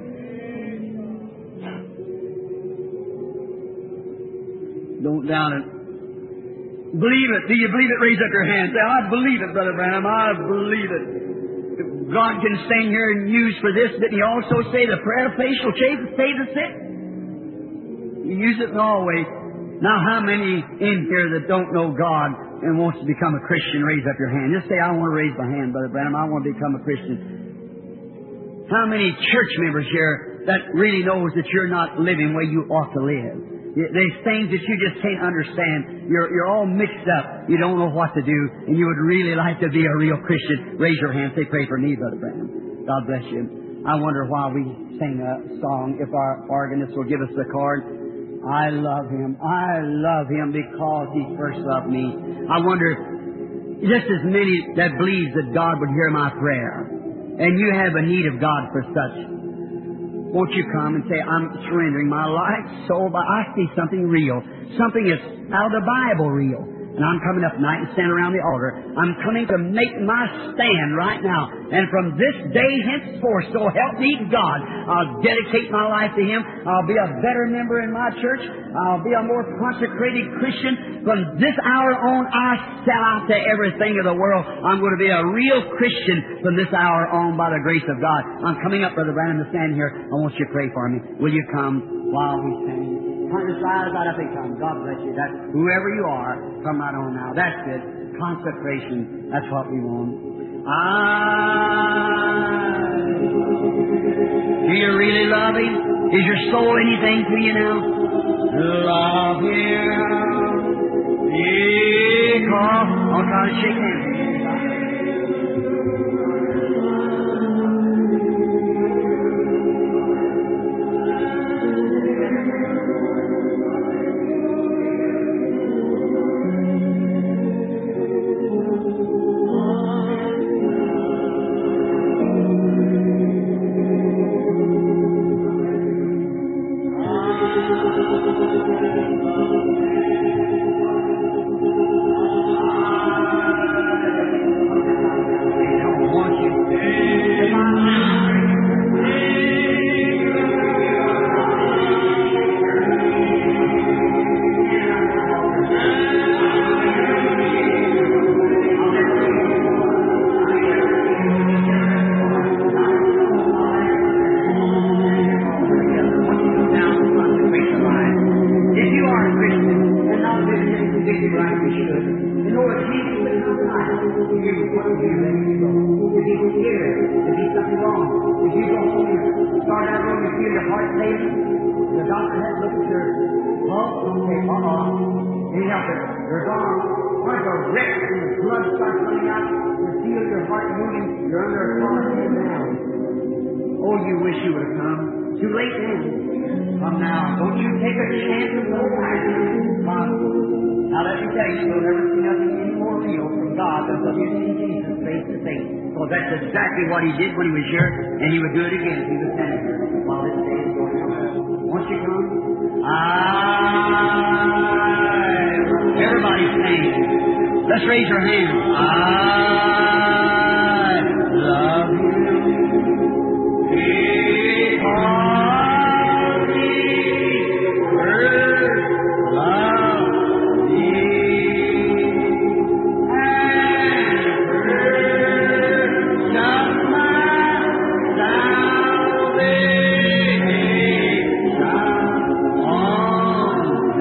Don't doubt it. Believe it. Do you believe it? Raise up your hand. Say, I believe it, Brother Branham. I believe it. If God can stand here and use for this, didn't He also say the prayer of faith shall save the sick? You use it in all ways. Now, how many in here that don't know God and wants to become a Christian, raise up your hand. Just say, I want to raise my hand, Brother Branham. I want to become a Christian. How many church members here that really knows that you're not living where you ought to live? There's things that you just can't understand. You're, you're all mixed up. You don't know what to do, and you would really like to be a real Christian. Raise your hand. Say, pray for me, Brother Branham. God bless you. I wonder why we sing a song, if our organist will give us the chord. I love Him. I love Him because He first loved me. I wonder, just as many that believes that God would hear my prayer, and you have a need of God for such, won't you come and say, I'm surrendering my life, soul, but I see something real, something that's out of the Bible real. And I'm coming up tonight and stand around the altar. I'm coming to make my stand right now. And from this day henceforth, so help me God, I'll dedicate my life to Him. I'll be a better member in my church. I'll be a more consecrated Christian. From this hour on, I sell out to everything of the world. I'm going to be a real Christian from this hour on by the grace of God. I'm coming up, Brother Branham, to stand here. I want you to pray for me. Will you come while we sing? Come as loud as I think come. God bless you. That whoever you are, come right on now. That's it. Consecration. That's what we want. I. Do you really love Him? Is your soul anything to you now? Love Him. Because I'll try to shake hands. you should. You know, if Jesus would come tonight, you wouldn't be letting you go. If you were scared, if you something wrong, if you go home and start out and you feel your heart failing, the doctor has looked at your pulse and say, uh-oh, can't help it, you're gone. Heart a wreck and the blood starts coming out, you feel your heart moving, you're under a quarantine now. Oh, you wish you would have come. Too late then. Come now. Don't you take a chance of no back. Come. Now let me tell you, you'll never see nothing any more real from God until you see Jesus face to face. Because that's exactly what He did when He was here, and He would do it again if He was standing here while this day is going on. Won't you come? I. Everybody sing. Let's raise your hands. I love you. Because He first loved me and purchased my salvation on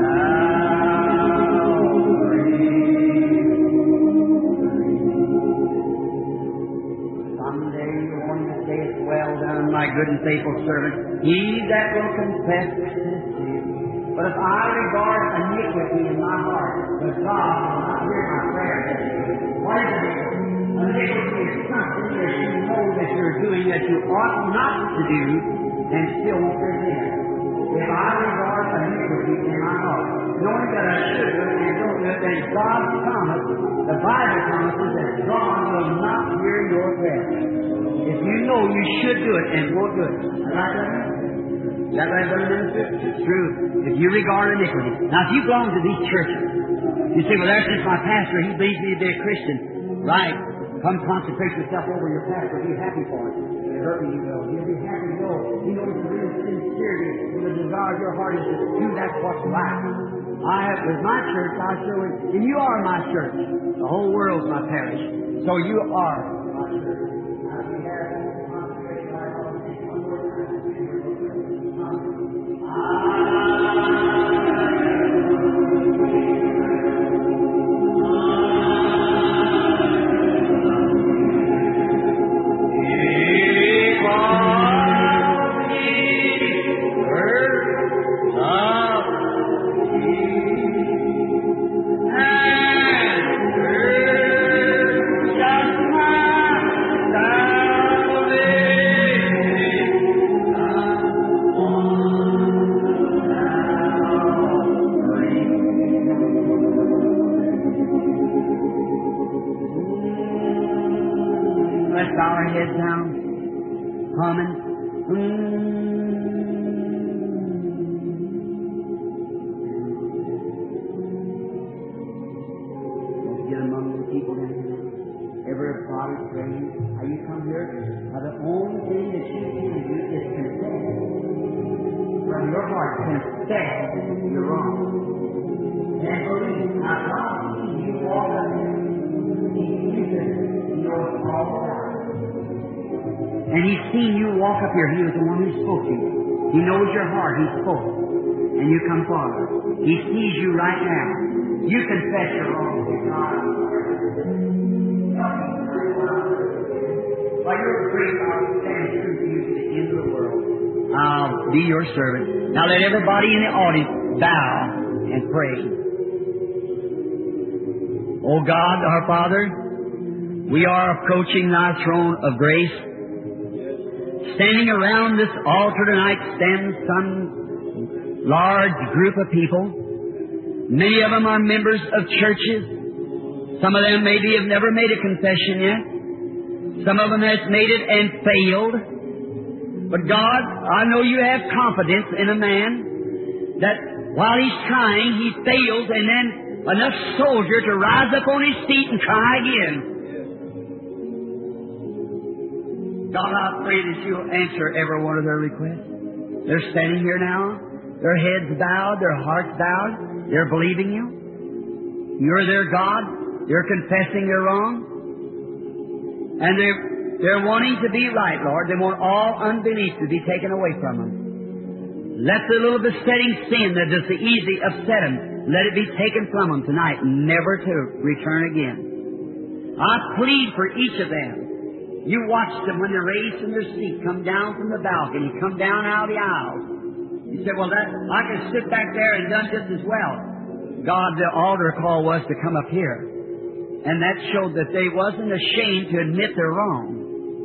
Calvary. Someday you're going to say it's well done, my good and faithful servant, he that will confess his sin. But if I regard iniquity in my heart, the God will not hear my prayer. What is iniquity? Iniquity is something that you know that you're doing that you ought not to do and still won't repent. If I regard iniquity in my heart, knowing that I should do it and don't do it, then God's promise, the Bible promises that God will not hear your prayer. If you know you should do it and won't do it. Right, is that right, Brother Minister? It's true. If you regard iniquity. Now, if you belong to these churches, you say, well, there's just my pastor. He believes me to be a Christian. Right. Come consecrate yourself over your pastor. Be happy for it. It hurt me, you know. He'll be happy to know. He knows the real sincerity and the desire of your heart is to do that's what's right. I have, with my church, I show it, and you are my church. The whole world's my parish. So you are my church. And He's seen you walk up here. He was the one who spoke to you. He knows your heart. He spoke. And you come forward. He sees you right now. You confess your wrong to God. While you're free, I'll stand true to you to the end of the world. I'll be your servant. Now let everybody in the audience bow and pray. Oh God, our Father, we are approaching Thy throne of grace. Standing around this altar tonight stands some large group of people. Many of them are members of churches. Some of them maybe have never made a confession yet. Some of them has made it and failed. But God, I know you have confidence in a man that while he's trying, he fails, and then enough soldier to rise up on his feet and try again. God, I pray that You'll answer every one of their requests. They're standing here now, their heads bowed, their hearts bowed. They're believing You. You're their God. They're confessing they're wrong. And they're, they're wanting to be right, Lord. They want all unbelief to be taken away from them. Let the little besetting sin that does so easily upset them, let it be taken from them tonight, never to return again. I plead for each of them. You watch them when they're raised from their seat, come down from the balcony, come down out of the aisles. You say, well, that, I can sit back there and done just as well. God, the altar call was to come up here. And that showed that they wasn't ashamed to admit they're wrong.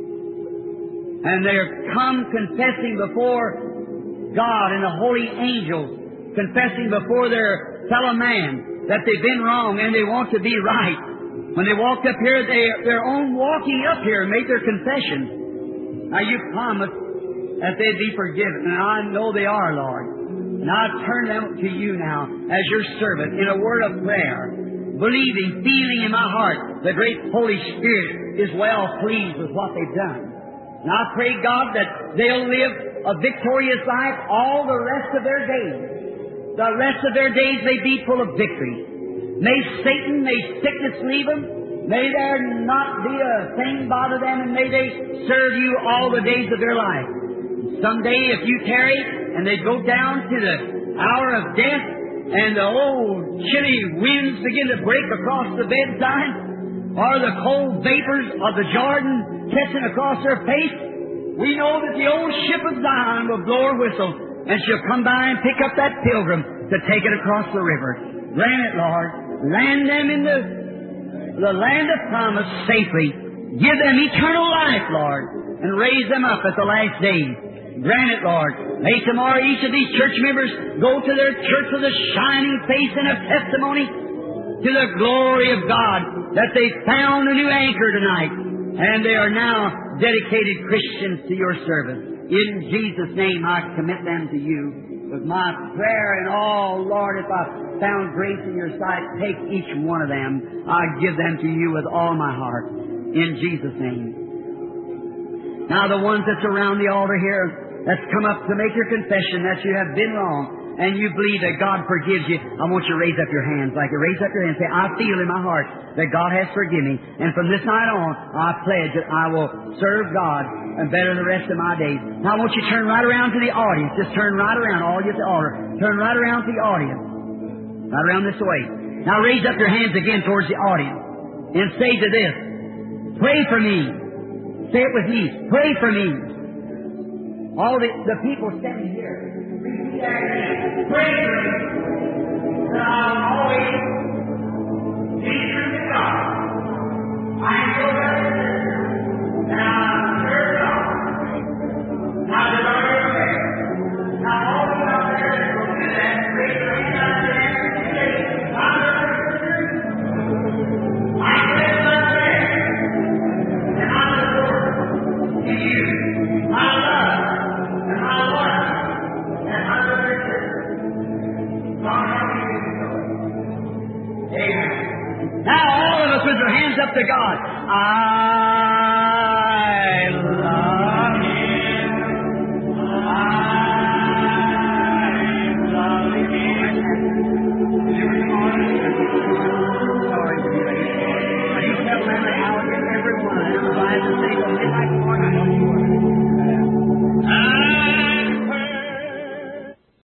And they're come confessing before God and the holy angels, confessing before their fellow man that they've been wrong and they want to be right. When they walked up here, they, their own walking up here made their confession. Now you promised that they'd be forgiven, and I know they are, Lord. And I turn them to you now as your servant in a word of prayer, believing, feeling in my heart the great Holy Spirit is well pleased with what they've done. And I pray, God, that they'll live a victorious life all the rest of their days. The rest of their days may be full of victory. May Satan, may sickness leave them. May there not be a thing bother them, and may they serve you all the days of their life. Someday, if you tarry, and they go down to the hour of death, and the old chilly winds begin to break across the bedside, or the cold vapors of the Jordan catching across their face, we know that the old ship of Zion will blow her whistle, and she'll come by and pick up that pilgrim to take it across the river. Grant it, Lord. Land them in the, the land of promise safely. Give them eternal life, Lord, and raise them up at the last days. Grant it, Lord. May tomorrow each of these church members go to their church with a shining face and a testimony to the glory of God that they found a new anchor tonight, and they are now dedicated Christians to your service. In Jesus' name I commit them to you with my prayer and all, Lord, if I found grace in your sight, take each one of them. I give them to you with all my heart. In Jesus' name. Now the ones that's around the altar here, that's come up to make your confession that you have been wrong, and you believe that God forgives you, I want you to raise up your hands. Like you raise up your hands and say, I feel in my heart that God has forgiven me. And from this night on, I pledge that I will serve God and better the rest of my days. Now I want you to turn right around to the audience. Just turn right around, all you at the altar. Turn right around to the audience. Right around this way. Now raise up your hands again towards the audience and say to this, pray for me. Say it with me. Pray for me. All the, the people standing here. Pray for me. That I'll always be true to God. I know that. Now, serve God. Now, the Lord is there. Now, all of you out there that will do that, pray for me out there and say, Father, I said my prayer, and I look forward to you. My love, and my love, and my religion. God, help me to do it. Amen. Now, all of us with our hands up to God. I